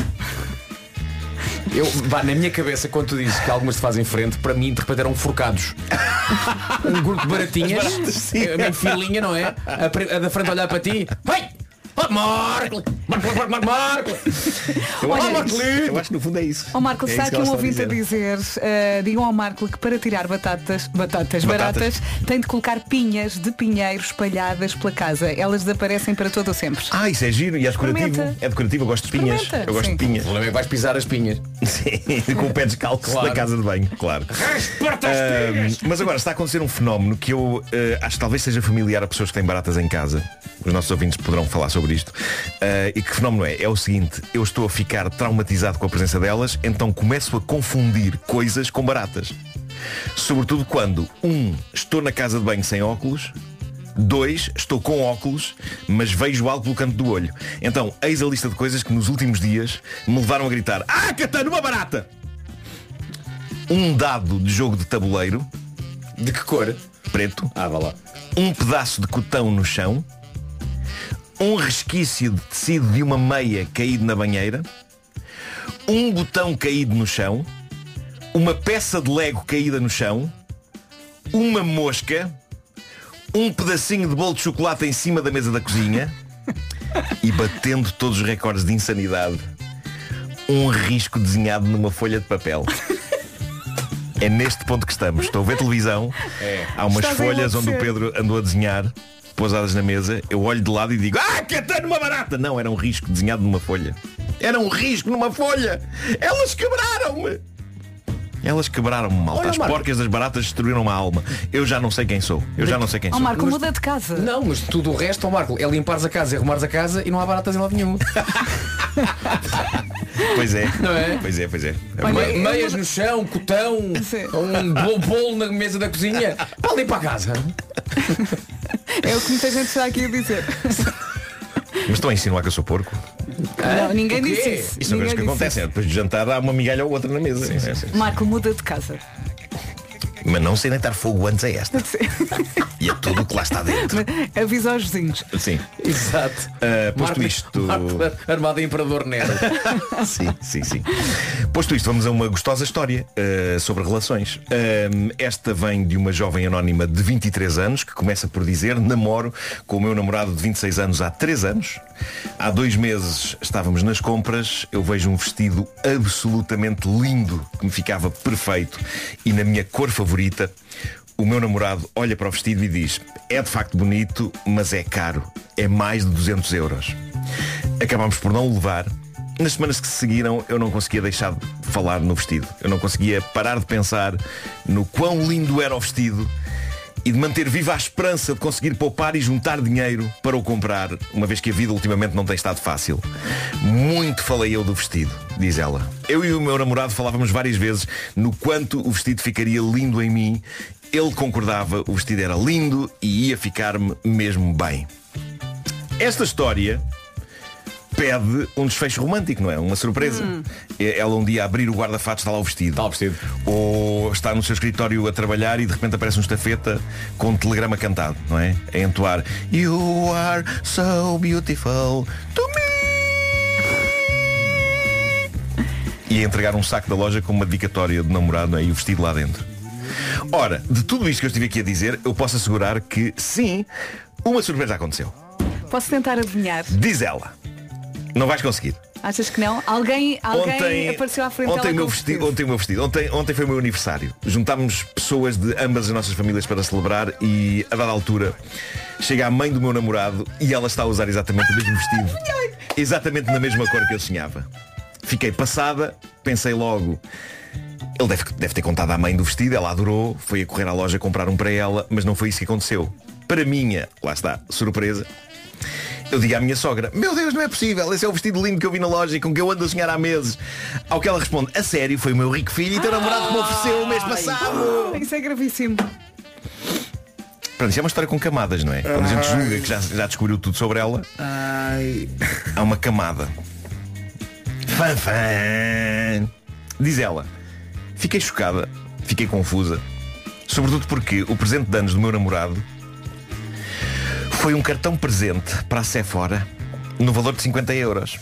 Na minha cabeça, quando tu dizes que algumas te fazem frente, para mim de repente eram forcados. Um grupo de baratinhas, em filinha, não é? A da frente a olhar para ti. Vai! Marco! Eu acho que no fundo é isso. Ó Marco, está aqui um ouvinte a dizer, digam ao Marco que para tirar baratas tem de colocar pinhas de pinheiro espalhadas pela casa. Elas desaparecem para todo o sempre. Isso é giro e é decorativo. É decorativo, eu gosto de pinhas. Eu gosto de pinhas. O problema é que vais pisar as pinhas. Sim, com o pé descalço da casa de banho, claro. Mas agora está a acontecer um fenómeno que eu acho que talvez seja familiar a pessoas que têm baratas em casa. Os nossos ouvintes poderão falar sobre isto. E que fenómeno é? É o seguinte: eu estou a ficar traumatizado com a presença delas, então começo a confundir coisas com baratas. Sobretudo quando 1. Estou na casa de banho sem óculos. 2. Estou com óculos, mas vejo algo pelo canto do olho. Então, eis a lista de coisas que nos últimos dias me levaram a gritar: Catano, uma barata! Um dado de jogo de tabuleiro. De que cor? Preto. Vá lá. Um pedaço de cotão no chão. Um resquício de tecido de uma meia caído na banheira. Um botão caído no chão. Uma peça de Lego caída no chão. uma mosca, um pedacinho de bolo de chocolate em cima da mesa da cozinha e, batendo todos os recordes de insanidade, um risco desenhado numa folha de papel. É neste ponto que estamos. Estou a ver televisão. Há umas folhas onde o Pedro andou a desenhar, pousadas na mesa. Eu olho de lado e digo: que até numa barata! Não, era um risco desenhado numa folha. Era um risco numa folha. Elas quebraram-me. Elas quebraram-me, malta. As porcas das baratas destruíram-me a alma. Eu já não sei quem sou. Marco, muda de casa. Não, mas tudo o resto, Marco, é limpares a casa e arrumares a casa e não há baratas em lado nenhum. Pois é. Não é? Pois é. Olha, meias no chão, cotão, um bolo na mesa da cozinha. Para limpar a casa. É o que muita gente está aqui a dizer. Mas estão a insinuar que eu sou porco? Não, ninguém disse isso. Isso são coisas que acontecem. Depois de jantar há uma migalha ou outra na mesa. Sim. Marco, muda de casa. Mas não sei deitar fogo antes a esta. E é tudo o que lá está dentro. Avisa aos vizinhos. Sim. Exato. Posto isto. Armado em Imperador Nero. Sim. Posto isto, vamos a uma gostosa história sobre relações. Esta vem de uma jovem anónima de 23 anos que começa por dizer: namoro com o meu namorado de 26 anos há 3 anos. Há 2 meses estávamos nas compras. Eu vejo um vestido absolutamente lindo que me ficava perfeito e na minha cor favorita. O meu namorado olha para o vestido e diz: é de facto bonito, mas é caro. É mais de 200 euros. Acabámos por não o levar. Nas semanas que se seguiram eu não conseguia deixar de falar no vestido. Eu não conseguia parar de pensar no quão lindo era o vestido e de manter viva a esperança de conseguir poupar e juntar dinheiro para o comprar, uma vez que a vida ultimamente não tem estado fácil. Muito falei eu do vestido, diz ela. Eu e o meu namorado falávamos várias vezes no quanto o vestido ficaria lindo em mim. Ele concordava, o vestido era lindo e ia ficar-me mesmo bem. Esta história pede um desfecho romântico, não é? Uma surpresa. Ela um dia abrir o guarda-fatos, está lá o vestido. Está o vestido. Ou está no seu escritório a trabalhar e de repente aparece um estafeta com um telegrama cantado, não é? A entoar: You are so beautiful to me. E a entregar um saco da loja com uma dedicatória de namorado, não é? E o vestido lá dentro. Ora, de tudo isto que eu estive aqui a dizer, eu posso assegurar que sim, uma surpresa aconteceu. Posso tentar adivinhar? Diz ela. Não vais conseguir. Achas que não? Alguém apareceu à frente dela com o vestido. Ontem o meu vestido. Ontem foi o meu aniversário. Juntámos pessoas de ambas as nossas famílias para celebrar e, a dada altura, chega a mãe do meu namorado e ela está a usar exatamente o mesmo vestido. Exatamente na mesma cor que eu sonhava. Fiquei passada, pensei logo: ele deve ter contado à mãe do vestido, ela adorou, foi a correr à loja comprar um para ela, mas não foi isso que aconteceu. Para minha, lá está, surpresa, eu digo à minha sogra: meu Deus, não é possível, esse é o vestido lindo que eu vi na loja e com que eu ando a sonhar há meses. Ao que ela responde: a sério, foi o meu rico filho e teu namorado que me ofereceu o mês passado. Isso é gravíssimo. Pronto, isso é uma história com camadas, não é? Quando a gente julga que já descobriu tudo sobre ela, há uma camada. Fã. Diz ela: fiquei chocada, fiquei confusa, sobretudo porque o presente de anos do meu namorado foi um cartão presente para a Sephora no valor de 50 euros.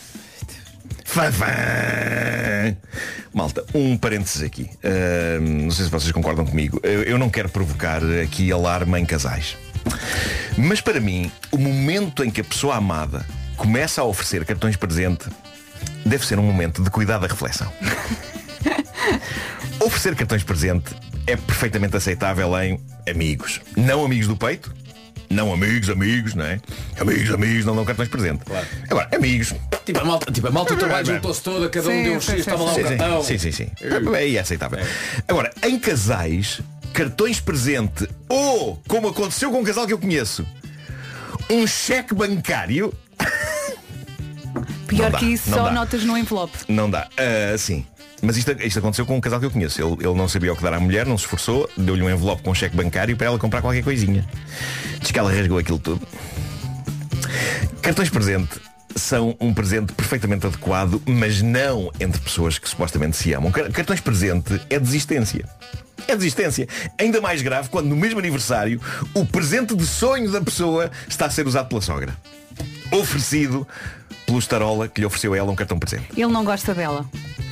Malta, um parênteses aqui. Não sei se vocês concordam comigo. Eu não quero provocar aqui alarme em casais, mas para mim, o momento em que a pessoa amada começa a oferecer cartões presente deve ser um momento de cuidado da reflexão. Oferecer cartões presente é perfeitamente aceitável em amigos. Não amigos do peito. Não amigos, não é? Amigos não dão cartões presente. Claro. Agora, amigos. Tipo a malta do trabalho juntou-se toda, cada um deu um X, estava lá o cartão. Sim. É aceitável. Agora, em casais, cartões presente ou, como aconteceu com um casal que eu conheço, um cheque bancário. Pior que isso, só notas no envelope. Não dá. Sim. Mas isto aconteceu com um casal que eu conheço. Ele não sabia o que dar à mulher, não se esforçou, deu-lhe um envelope com um cheque bancário para ela comprar qualquer coisinha. Diz que ela rasgou aquilo tudo. Cartões presente são um presente perfeitamente adequado, mas não entre pessoas que supostamente se amam. Cartões presente é desistência. É desistência. Ainda mais grave quando no mesmo aniversário o presente de sonho da pessoa está a ser usado pela sogra. Oferecido pelo estarola que lhe ofereceu a ela um cartão presente. Ele não gosta dela.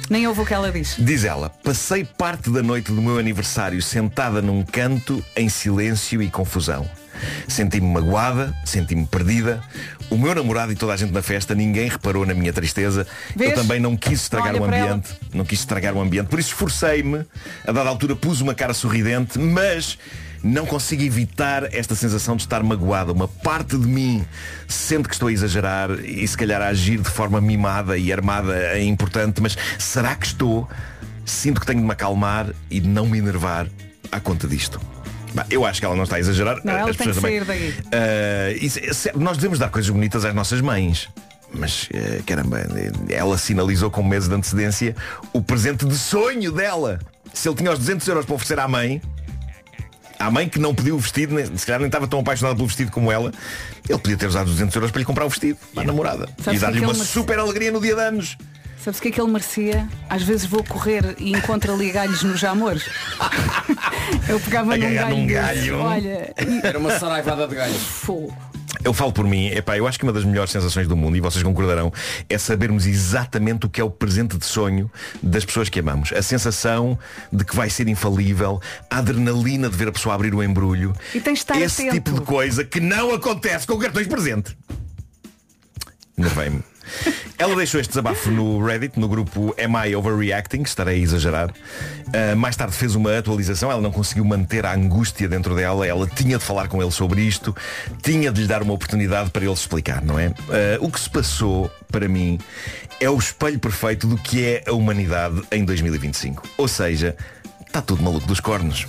Nem ouve o que ela diz. Diz ela, passei parte da noite do meu aniversário sentada num canto, em silêncio e confusão. Senti-me magoada, senti-me perdida. O meu namorado e toda a gente na festa, ninguém reparou na minha tristeza. Vês? Eu também não quis estragar Olha o para ambiente. Não quis estragar o ambiente. Por isso esforcei-me. A dada altura pus uma cara sorridente, mas não consigo evitar esta sensação de estar magoada. Uma parte de mim sente que estou a exagerar e se calhar a agir de forma mimada e armada é importante, mas será que estou? Sinto que tenho de me acalmar e de não me enervar à conta disto. Bah, eu acho que ela não está a exagerar. Não, ela as tem que pessoas sair também. daí. Nós devemos dar coisas bonitas às nossas mães. Mas, caramba, ela sinalizou com meses de antecedência o presente de sonho dela. Se ele tinha os 200 euros para oferecer à mãe que não pediu o vestido, se calhar nem estava tão apaixonada pelo vestido como ela, ele podia ter usado os 200 euros para lhe comprar o vestido para a namorada. Sabes e dar-lhe uma ele super alegria no dia de anos. Sabes o que é que ele merecia? Às vezes vou correr e encontro ali galhos nos Jamores. Eu pegava num galho. Olha, Era uma saraivada de galhos. Fogo. Eu falo por mim, eu acho que uma das melhores sensações do mundo, e vocês concordarão, é sabermos exatamente o que é o presente de sonho das pessoas que amamos. A sensação de que vai ser infalível, a adrenalina de ver a pessoa abrir o embrulho. E tens de estar esse atento. tipo de coisa que não acontece com cartões de presente. Nervei-me. Ela deixou este desabafo no Reddit, no grupo Am I Overreacting? Estarei a exagerar. Mais tarde fez uma atualização. Ela não conseguiu manter a angústia dentro dela. Ela tinha de falar com ele sobre isto. Tinha de lhe dar uma oportunidade para ele se explicar, não é? O que se passou, para mim, é o espelho perfeito do que é a humanidade em 2025. Ou seja, está tudo maluco dos cornos.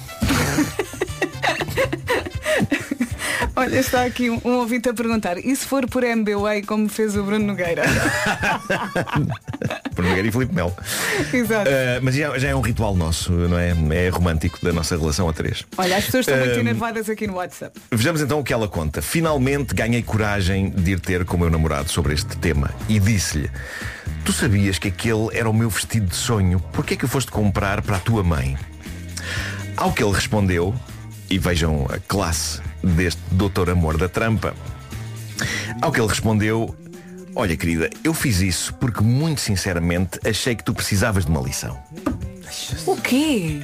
Olha, está aqui um ouvinte a perguntar: e se for por MBWay como fez o Bruno Nogueira? Bruno Nogueira e Filipe Melo. Exato. Mas já é um ritual nosso, não é? É romântico da nossa relação a três. Olha, as pessoas estão muito enervadas aqui no WhatsApp. Vejamos então o que ela conta. Finalmente ganhei coragem de ir ter com o meu namorado sobre este tema e disse-lhe: tu sabias que aquele era o meu vestido de sonho? Porquê é que o foste comprar para a tua mãe? Ao que ele respondeu, e vejam a classe deste doutor amor da trampa, ao que ele respondeu: olha querida, eu fiz isso porque muito sinceramente achei que tu precisavas de uma lição. O quê?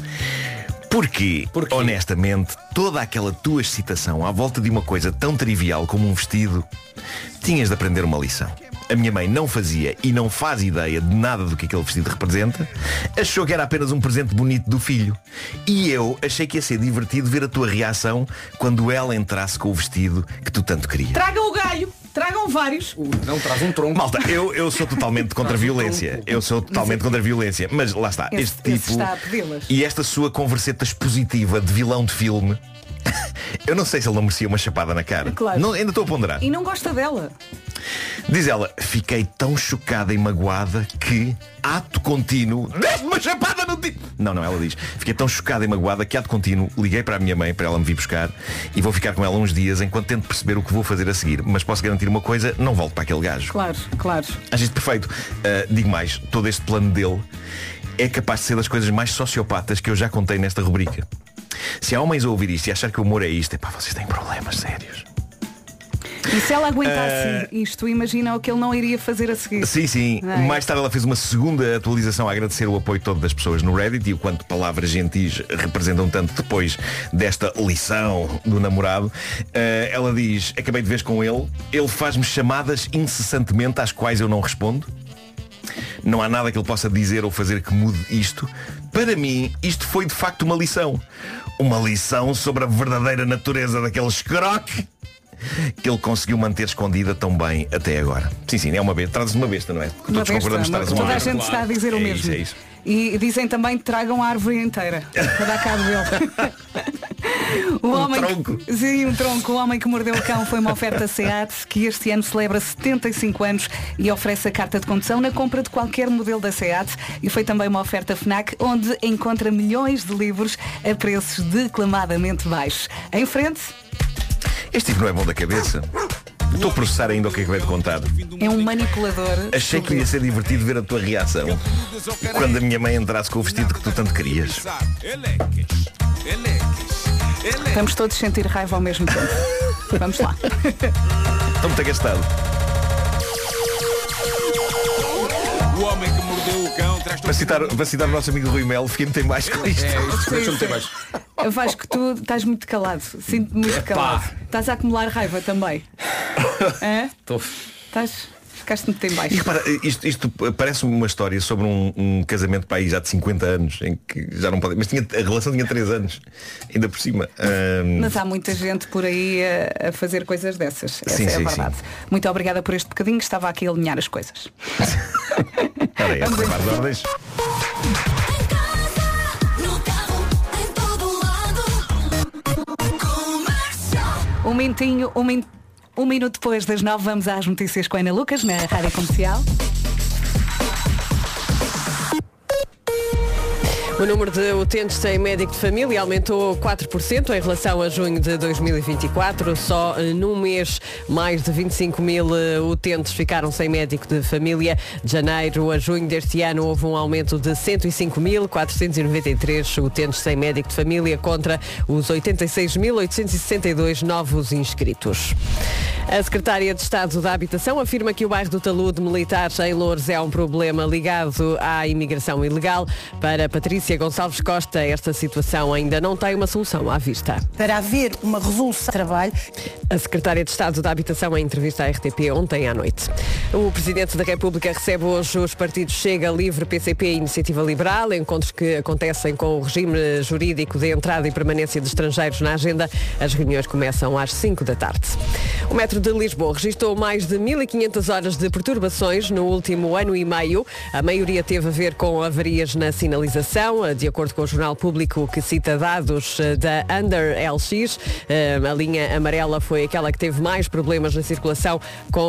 Porque, honestamente, toda aquela tua excitação à volta de uma coisa tão trivial como um vestido, tinhas de aprender uma lição. A minha mãe não fazia e não faz ideia de nada do que aquele vestido representa. Achou que era apenas um presente bonito do filho. E eu achei que ia ser divertido ver a tua reação quando ela entrasse com o vestido que tu tanto querias. Tragam o galho, tragam vários. Não, traz um tronco. Malta, eu sou totalmente contra a violência. Eu sou totalmente contra a violência. Mas lá está, este tipo está a pedi-las. e esta sua converseta expositiva de vilão de filme, eu não sei se ele não merecia uma chapada na cara. Claro. Não, ainda estou a ponderar. E não gosta dela. Diz ela: fiquei tão chocada e magoada que, ato contínuo, deste uma chapada no tipo. Não, ela diz: fiquei tão chocada e magoada que, ato contínuo, liguei para a minha mãe para ela me vir buscar e vou ficar com ela uns dias enquanto tento perceber o que vou fazer a seguir. Mas posso garantir uma coisa: não volto para aquele gajo. Claro. Acho isto perfeito. Digo mais, todo este plano dele é capaz de ser das coisas mais sociopatas que eu já contei nesta rubrica. Se há homens a ouvir isto e achar que o humor é isto, vocês têm problemas sérios. E se ela aguentasse isto, imagina o que ele não iria fazer a seguir. Sim. Não é? Mais tarde ela fez uma segunda atualização a agradecer o apoio todo das pessoas no Reddit e o quanto palavras gentis representam tanto depois desta lição do namorado. Ela diz: acabei de vez com ele faz-me chamadas incessantemente às quais eu não respondo. Não há nada que ele possa dizer ou fazer que mude isto. Para mim, isto foi de facto uma lição. Uma lição sobre a verdadeira natureza daquele escroque que ele conseguiu manter escondida tão bem até agora. Sim, é uma besta. Traz-se uma besta, não é? Todos concordamos que traz uma besta. Toda a gente claro. está a dizer o mesmo. É isso. E dizem também que tragam a árvore inteira para dar cabo dele. Tronco. Sim, um tronco. O Homem que Mordeu o Cão foi uma oferta SEAT, que este ano celebra 75 anos e oferece a carta de condução na compra de qualquer modelo da SEAT. E foi também uma oferta FNAC, onde encontra milhões de livros a preços declamadamente baixos. Em frente... Este tipo não é bom da cabeça. Estou a processar ainda o que acabei de contar. É um manipulador. Achei que ia ser divertido ver a tua reação quando a minha mãe entrasse com o vestido que tu tanto querias. Vamos todos sentir raiva ao mesmo tempo. Vamos lá. Estou muito agastado. O homem que mordeu Para citar o nosso amigo Rui Melo, fiquei muito em baixo com isto. Isto deixa-me ter baixo. Eu acho que tu estás muito calado. Sinto-me muito calado. Estás a acumular raiva também. É? Ficaste muito em baixo. E repara, isto parece-me uma história sobre um casamento para aí já de 50 anos, em que já não pode. Mas a relação tinha 3 anos, ainda por cima. Mas há muita gente por aí a fazer coisas dessas. Essa é a verdade. Muito obrigada por este bocadinho, estava aqui a alinhar as coisas. Olha, essa é mais ordens. Um minuto depois das 9, vamos às notícias com a Ana Lucas na Rádio Comercial. O número de utentes sem médico de família aumentou 4% em relação a junho de 2024. Só num mês, mais de 25 mil utentes ficaram sem médico de família. De janeiro a junho deste ano houve um aumento de 105.493 utentes sem médico de família contra os 86.862 novos inscritos. A secretária de Estado da Habitação afirma que o bairro do Talude Militar em Loures é um problema ligado à imigração ilegal. Para Patrícia Gonçalves Costa, esta situação ainda não tem uma solução à vista. Para haver uma resolução de trabalho. A secretária de Estado da Habitação em entrevista à RTP ontem à noite. O Presidente da República recebe hoje os partidos Chega, Livre, PCP e Iniciativa Liberal, encontros que acontecem com o regime jurídico de entrada e permanência de estrangeiros na agenda. As reuniões começam às 5 da tarde. O metro de Lisboa registrou mais de 1.500 horas de perturbações no último ano e meio. A maioria teve a ver com avarias na sinalização, de acordo com o Jornal Público, que cita dados da Under LX. A linha amarela foi aquela que teve mais problemas na circulação, com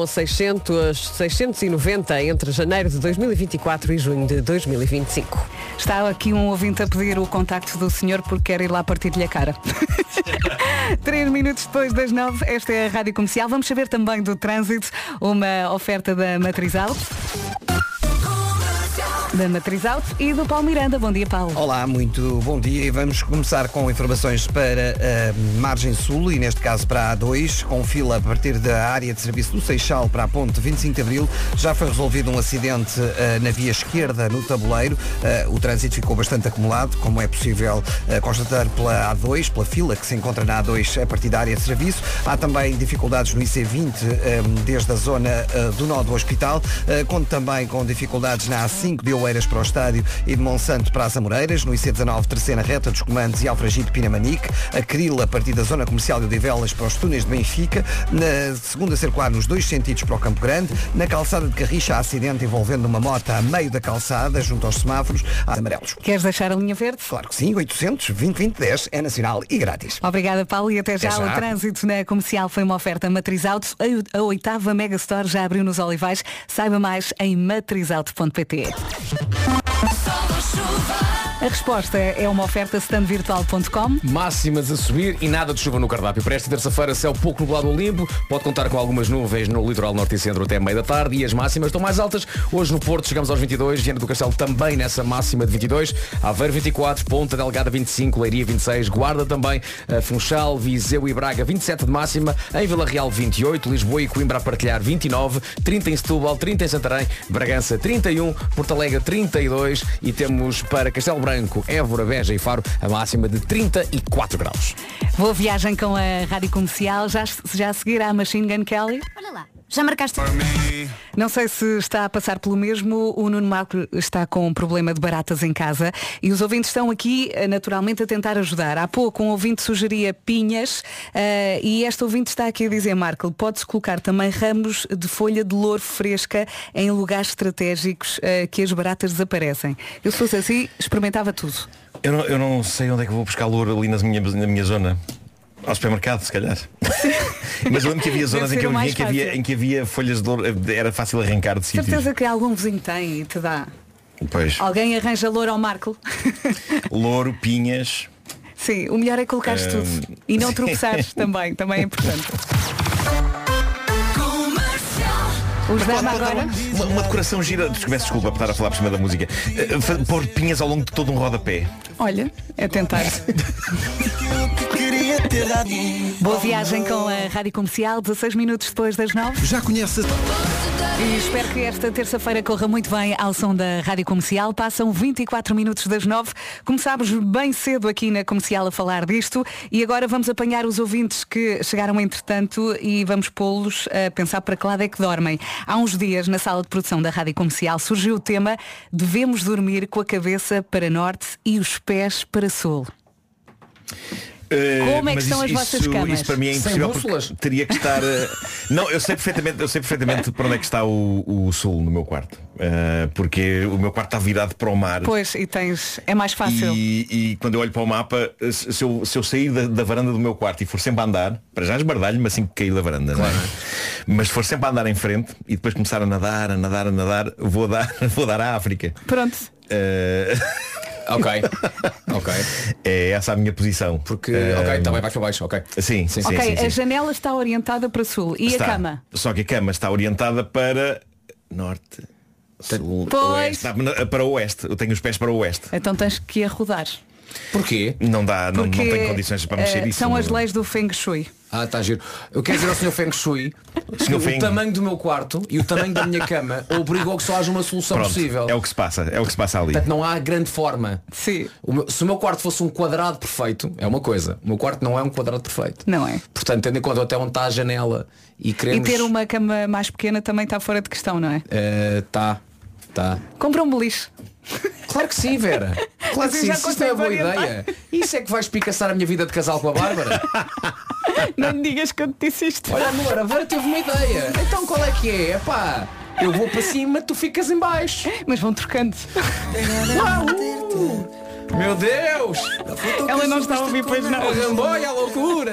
690 entre janeiro de 2024 e junho de 2025. Está aqui um ouvinte a pedir o contacto do senhor porque quer ir lá partir-lhe a cara. 3 minutos depois das 9, esta é a Rádio Comercial. Vamos saber também do trânsito, uma oferta da Matriz Auto. Da Matriz Auto e do Paulo Miranda. Bom dia, Paulo. Olá, muito bom dia e vamos começar com informações para a margem sul e neste caso para a A2, com fila a partir da área de serviço do Seixal para a ponte 25 de Abril. Já foi resolvido um acidente na via esquerda no tabuleiro. O trânsito ficou bastante acumulado, como é possível constatar pela A2, pela fila que se encontra na A2 a partir da área de serviço. Há também dificuldades no IC20 desde a zona do nó do hospital, conto também com dificuldades na A5 de Oeiras para o estádio e de Monsanto para as Amoreiras, no IC19 terceira reta dos Comandos e Alfragide Pinamanique, a Cril a partir da zona comercial de Odivelas para os túneis de Benfica, na segunda circular nos 2 sentidos para o Campo Grande, na calçada de Carricha há acidente envolvendo uma moto a meio da calçada junto aos semáforos amarelos. Queres deixar a linha verde? Claro que sim, 800 2010 é nacional e grátis. Obrigada, Paulo, e até já. O trânsito na Comercial foi uma oferta Matriz Auto. A 8ª Megastore já abriu nos Olivais. Saiba mais em matrizauto.pt. A resposta é uma oferta standvirtual.com. Máximas a subir e nada de chuva no cardápio. Para esta terça-feira, céu pouco nublado ao limpo. Pode contar com algumas nuvens no litoral norte e centro até meio da tarde. E as máximas estão mais altas. Hoje no Porto chegamos aos 22. Viana do Castelo também nessa máxima de 22. Aveiro 24. Ponta Delgada 25. Leiria 26. Guarda também. Funchal, Viseu e Braga 27 de máxima. Em Vila Real 28. Lisboa e Coimbra a partilhar 29. 30 em Setúbal. 30 em Santarém. Bragança 31. Porto Alegre 32. E temos para Castelo Branco, Évora, Beja e Faro a máxima de 34 graus. Boa viagem com a Rádio Comercial. Já a seguir à Machine Gun Kelly. Olha lá, já marcaste? Não sei se está a passar pelo mesmo. O Nuno Marco está com um problema de baratas em casa e os ouvintes estão aqui naturalmente a tentar ajudar. Há pouco um ouvinte sugeria pinhas e este ouvinte está aqui a dizer: Marco, pode-se colocar também ramos de folha de louro fresca em lugares estratégicos que as baratas desaparecem. Eu se fosse assim, experimentava tudo. Eu não sei onde é que vou buscar louro ali na minha zona. Ao supermercado, se calhar. Mas eu lembro que havia zonas em que eu via em que havia folhas de louro, era fácil arrancar de sítios. Certeza que algum vizinho tem e te dá. Pois. Alguém arranja louro ao Marco? Louro, pinhas. Sim, o melhor é colocares tudo. E não tropeçares também é importante. Agora? Uma decoração gira. Desculpa por estar a falar por cima da música. Pôr pinhas ao longo de todo um rodapé. Olha, é tentar. Boa viagem com a Rádio Comercial, 16 minutos depois das 9. Já conhece... E espero que esta terça-feira corra muito bem ao som da Rádio Comercial. Passam 24 minutos das 9. Começámos bem cedo aqui na Comercial a falar disto e agora vamos apanhar os ouvintes que chegaram entretanto e vamos pô-los a pensar para que lado é que dormem. Há uns dias, na sala de produção da Rádio Comercial, surgiu o tema devemos dormir com a cabeça para norte e os pés para sul. Como é que são as vossas camas? Isso para mim é impossível. Teria que estar. Não, eu sei perfeitamente para onde é que está o sul no meu quarto. Porque o meu quarto está virado para o mar. Pois, e é mais fácil. E quando eu olho para o mapa, se eu sair da varanda do meu quarto e for sempre a andar, para já esbardalho-me assim que cair da varanda, claro. Não é? Mas se for sempre a andar em frente e depois começar a nadar, vou dar à África. Pronto. Ok. É essa a minha posição. Porque, também vais para baixo, ok. Sim. A janela está orientada para sul. E a cama? Só que a cama está orientada para norte, sul, oeste. Para o oeste. Eu tenho os pés para o oeste. Então tens que ir rodar. Porquê? Não tenho condições para mexer isso. São as leis do Feng Shui. Está giro. Eu quero dizer ao Sr. Feng Shui o tamanho do meu quarto e o tamanho da minha cama obrigou que só haja uma solução possível. É o que se passa ali. Portanto, não há grande forma. Sim. Se o meu quarto fosse um quadrado perfeito, é uma coisa. O meu quarto não é um quadrado perfeito. Não é. Portanto, tendo em conta até onde está a janela e queremos... E ter uma cama mais pequena também está fora de questão, não é? Tá. Compra um beliche. Claro que sim, Vera. Claro que sim, isso é boa ideia. Isso é que vais picaçar a minha vida de casal com a Bárbara. Não me digas que eu te disse isto. Olha, amor, a Vera teve uma ideia. Então qual é que é? Epá, eu vou para cima, tu ficas em baixo. Mas vão trocando. Meu Deus! Ela não está a ouvir, pois não. A ramboia, a loucura.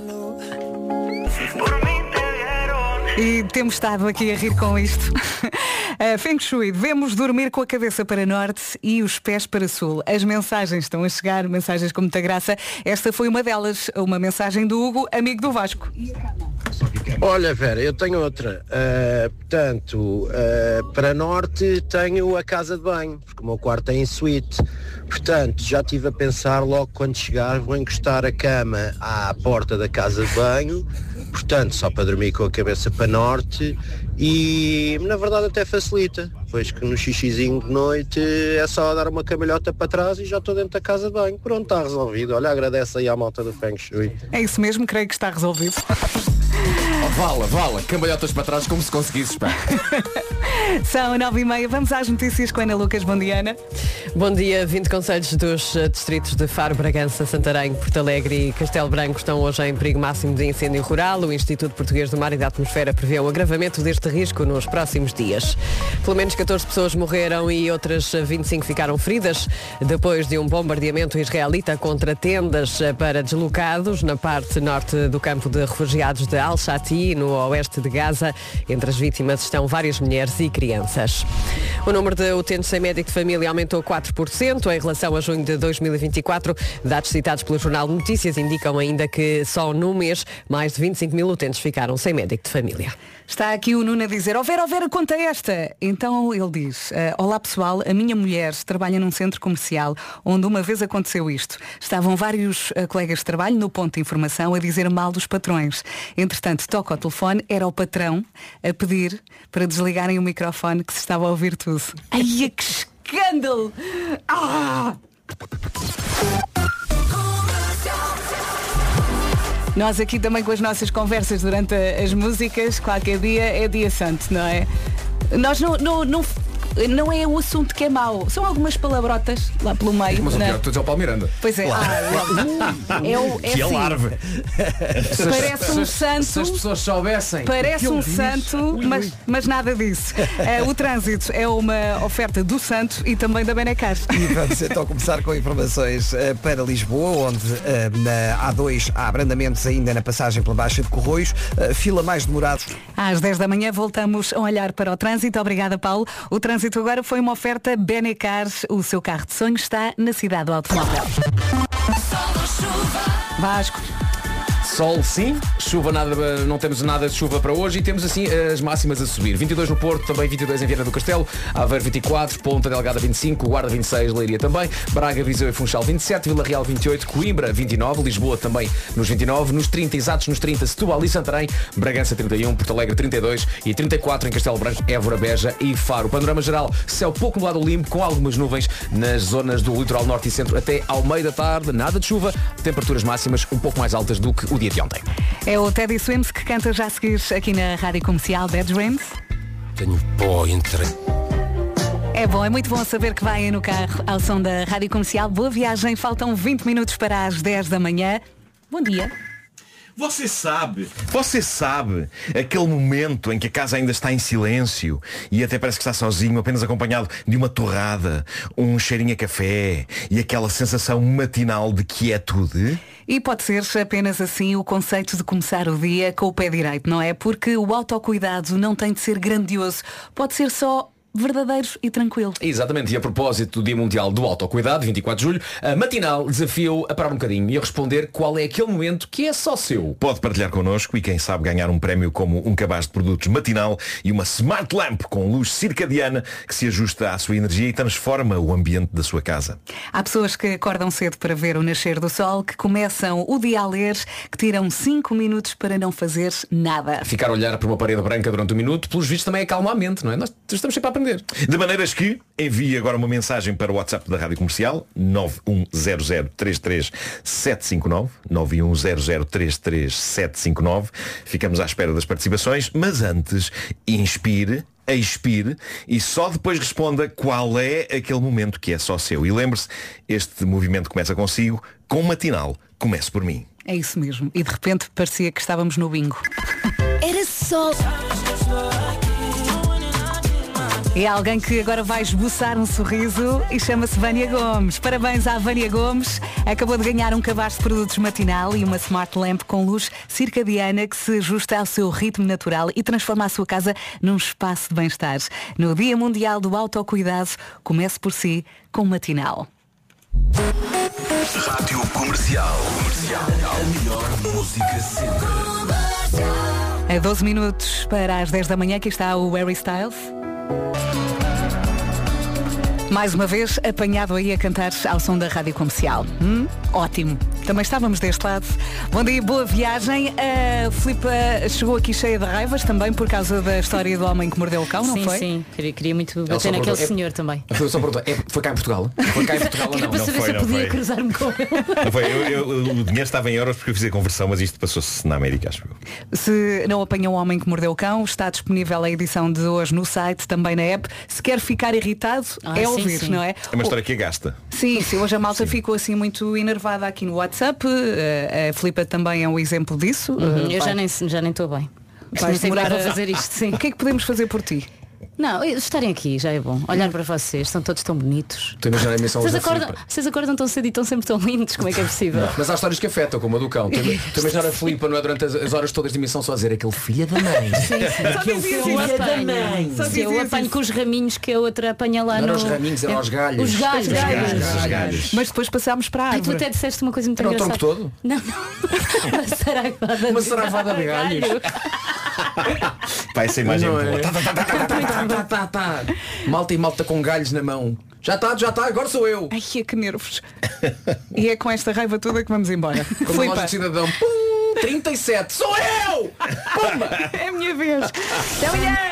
E temos estado aqui a rir com isto. Feng Shui, devemos dormir com a cabeça para norte e os pés para sul. As mensagens estão a chegar, mensagens com muita graça. Esta foi uma delas, uma mensagem do Hugo, amigo do Vasco. Olha, Vera, eu tenho outra. Para norte tenho a casa de banho, porque o meu quarto é em suíte. Portanto, já estive a pensar logo quando chegar, vou encostar a cama à porta da casa de banho. Portanto, só para dormir com a cabeça para norte e, na verdade, até facilita. Pois que no xixizinho de noite é só dar uma camalhota para trás e já estou dentro da casa de banho. Pronto, está resolvido. Olha, agradece aí à malta do Feng Shui. É isso mesmo, creio que está resolvido. Vala, cambalhotas para trás como se conseguisses, pá. São 9h30, vamos às notícias com a Ana Lucas. Bom dia, Ana. Bom dia. 20 concelhos dos distritos de Faro, Bragança, Santarém, Porto Alegre e Castelo Branco estão hoje em perigo máximo de incêndio rural. O Instituto Português do Mar e da Atmosfera prevê o agravamento deste risco nos próximos dias. Pelo menos 14 pessoas morreram e outras 25 ficaram feridas depois de um bombardeamento israelita contra tendas para deslocados na parte norte do campo de refugiados de Al-Shati, no oeste de Gaza. Entre as vítimas estão várias mulheres e crianças. O número de utentes sem médico de família aumentou 4% em relação a junho de 2024. Dados citados pelo Jornal de Notícias indicam ainda que só no mês mais de 25 mil utentes ficaram sem médico de família. Está aqui o Nuno a dizer, Vera, conta esta. Então ele diz, olá pessoal, a minha mulher trabalha num centro comercial onde uma vez aconteceu isto. Estavam vários colegas de trabalho no ponto de informação a dizer mal dos patrões. Entretanto, toca o telefone, era o patrão a pedir para desligarem o microfone que se estava a ouvir tudo. Ai, que escândalo! Nós aqui também com as nossas conversas durante as músicas, qualquer dia é dia santo, não é? Nós não é o assunto que é mau, são algumas palabrotas lá pelo meio. Mas o pior tu és o Paulo Miranda. Pois é, claro. É que assim. alarve. Parece um santo. Se as pessoas soubessem. Parece um santo, mas nada disso. O trânsito é uma oferta do santo e também da Benecar. E vamos então começar com informações para Lisboa, onde na A2 há abrandamentos ainda na passagem pela Baixa de Corroios, fila mais demorada. Às 10 da manhã voltamos a olhar para o trânsito. Obrigada, Paulo. O trânsito agora foi uma oferta Benecar. O seu carro de sonho está na cidade do automóvel. Vasco. Sol sim, chuva nada, não temos nada de chuva para hoje e temos assim as máximas a subir. 22 no Porto, também 22 em Viana do Castelo, Aveiro 24, Ponta Delgada 25, Guarda 26, Leiria também, Braga, Viseu e Funchal 27, Vila Real 28, Coimbra 29, Lisboa também nos 29, nos 30, exatos nos 30, Setúbal e Santarém, Bragança 31, Porto Alegre 32 e 34 em Castelo Branco, Évora, Beja e Faro. Panorama geral, céu pouco nublado limpo, com algumas nuvens nas zonas do litoral norte e centro até ao meio da tarde, nada de chuva, temperaturas máximas um pouco mais altas do que o dia de ontem. É o Teddy Swims que canta já a seguir aqui na Rádio Comercial Bad Dreams. Tenho pó entre... É bom, é muito bom saber que vai no carro ao som da Rádio Comercial. Boa viagem, faltam 20 minutos para as 10 da manhã. Bom dia. Você sabe aquele momento em que a casa ainda está em silêncio e até parece que está sozinho, apenas acompanhado de uma torrada, um cheirinho a café e aquela sensação matinal de quietude? E pode ser apenas assim o conceito de começar o dia com o pé direito, não é? Porque o autocuidado não tem de ser grandioso, pode ser só verdadeiro e tranquilo. Exatamente, e a propósito do Dia Mundial do Autocuidado, 24 de julho, a Matinal desafiou a parar um bocadinho e a responder qual é aquele momento que é só seu. Pode partilhar connosco e quem sabe ganhar um prémio como um cabaz de produtos Matinal e uma Smart Lamp com luz circadiana que se ajusta à sua energia e transforma o ambiente da sua casa. Há pessoas que acordam cedo para ver o nascer do sol, que começam o dia a ler, que tiram 5 minutos para não fazer nada. Ficar a olhar para uma parede branca durante um minuto, pelos vistos também acalma a mente, não é? Nós estamos sempre a aprender. De maneiras que envie agora uma mensagem para o WhatsApp da Rádio Comercial 910033759 910033759. Ficamos à espera das participações, mas antes inspire, expire e só depois responda qual é aquele momento que é só seu. E lembre-se, este movimento começa consigo, com o Matinal. Comece por mim. É isso mesmo. E de repente parecia que estávamos no bingo. Era só... É alguém que agora vai esboçar um sorriso e chama-se Vânia Gomes. Parabéns à Vânia Gomes. Acabou de ganhar um cabaz de produtos Matinal e uma Smart Lamp com luz circadiana que se ajusta ao seu ritmo natural e transforma a sua casa num espaço de bem-estar. No Dia Mundial do Autocuidado, comece por si com Matinal. Rádio Comercial. A melhor música sempre. A 12 minutos para as 10 da manhã, aqui está o Harry Styles. Mais uma vez apanhado aí a cantar ao som da Rádio Comercial. Ótimo. Também estávamos deste lado. Bom dia, boa viagem. A Filipa chegou aqui cheia de raivas também por causa da história do homem que mordeu o cão, não foi? Sim, queria muito bater naquele senhor também. Só perguntou, foi cá em Portugal? Foi cá em Portugal ou não? Para saber se eu podia cruzar-me com ele. Não foi. O dinheiro estava em euros porque eu fiz a conversão, mas isto passou-se na América, acho eu. Se não apanham o homem que mordeu o cão, está disponível a edição de hoje no site, também na app. Se quer ficar irritado, ouvir, sim. não é? É uma história que gasta. Sim, hoje a malta ficou assim muito enervada aqui no WhatsApp. A Filipa também é um exemplo disso. Eu já nem estou bem. Vais demorar a fazer isto, sim. O que é que podemos fazer por ti? Não, estarem aqui já é bom. Olhar para vocês, estão todos tão bonitos. Vocês acordam tão cedo e estão sempre tão lindos, como é que é possível? Mas há histórias que afetam, como a do cão. Tu imaginar a Filipa, não é, durante as horas todas de emissão só a dizer aquele filho da mãe. Aquele filho da mãe. Eu apanho com os raminhos que a outra apanha lá. Não eram os raminhos, eram os galhos. Os galhos. Mas depois passámos para a árvore. Tu até disseste uma coisa muito engraçada. Era o tronco todo? Não. Uma saravada de galhos. Pá, essa imagem é muito boa. Malta e malta com galhos na mão. Já está, agora sou eu. Ai, que nervos. E é com esta raiva toda que vamos embora. Como loja de cidadão. 37, sou eu! Pumba! É a minha vez. Até amanhã!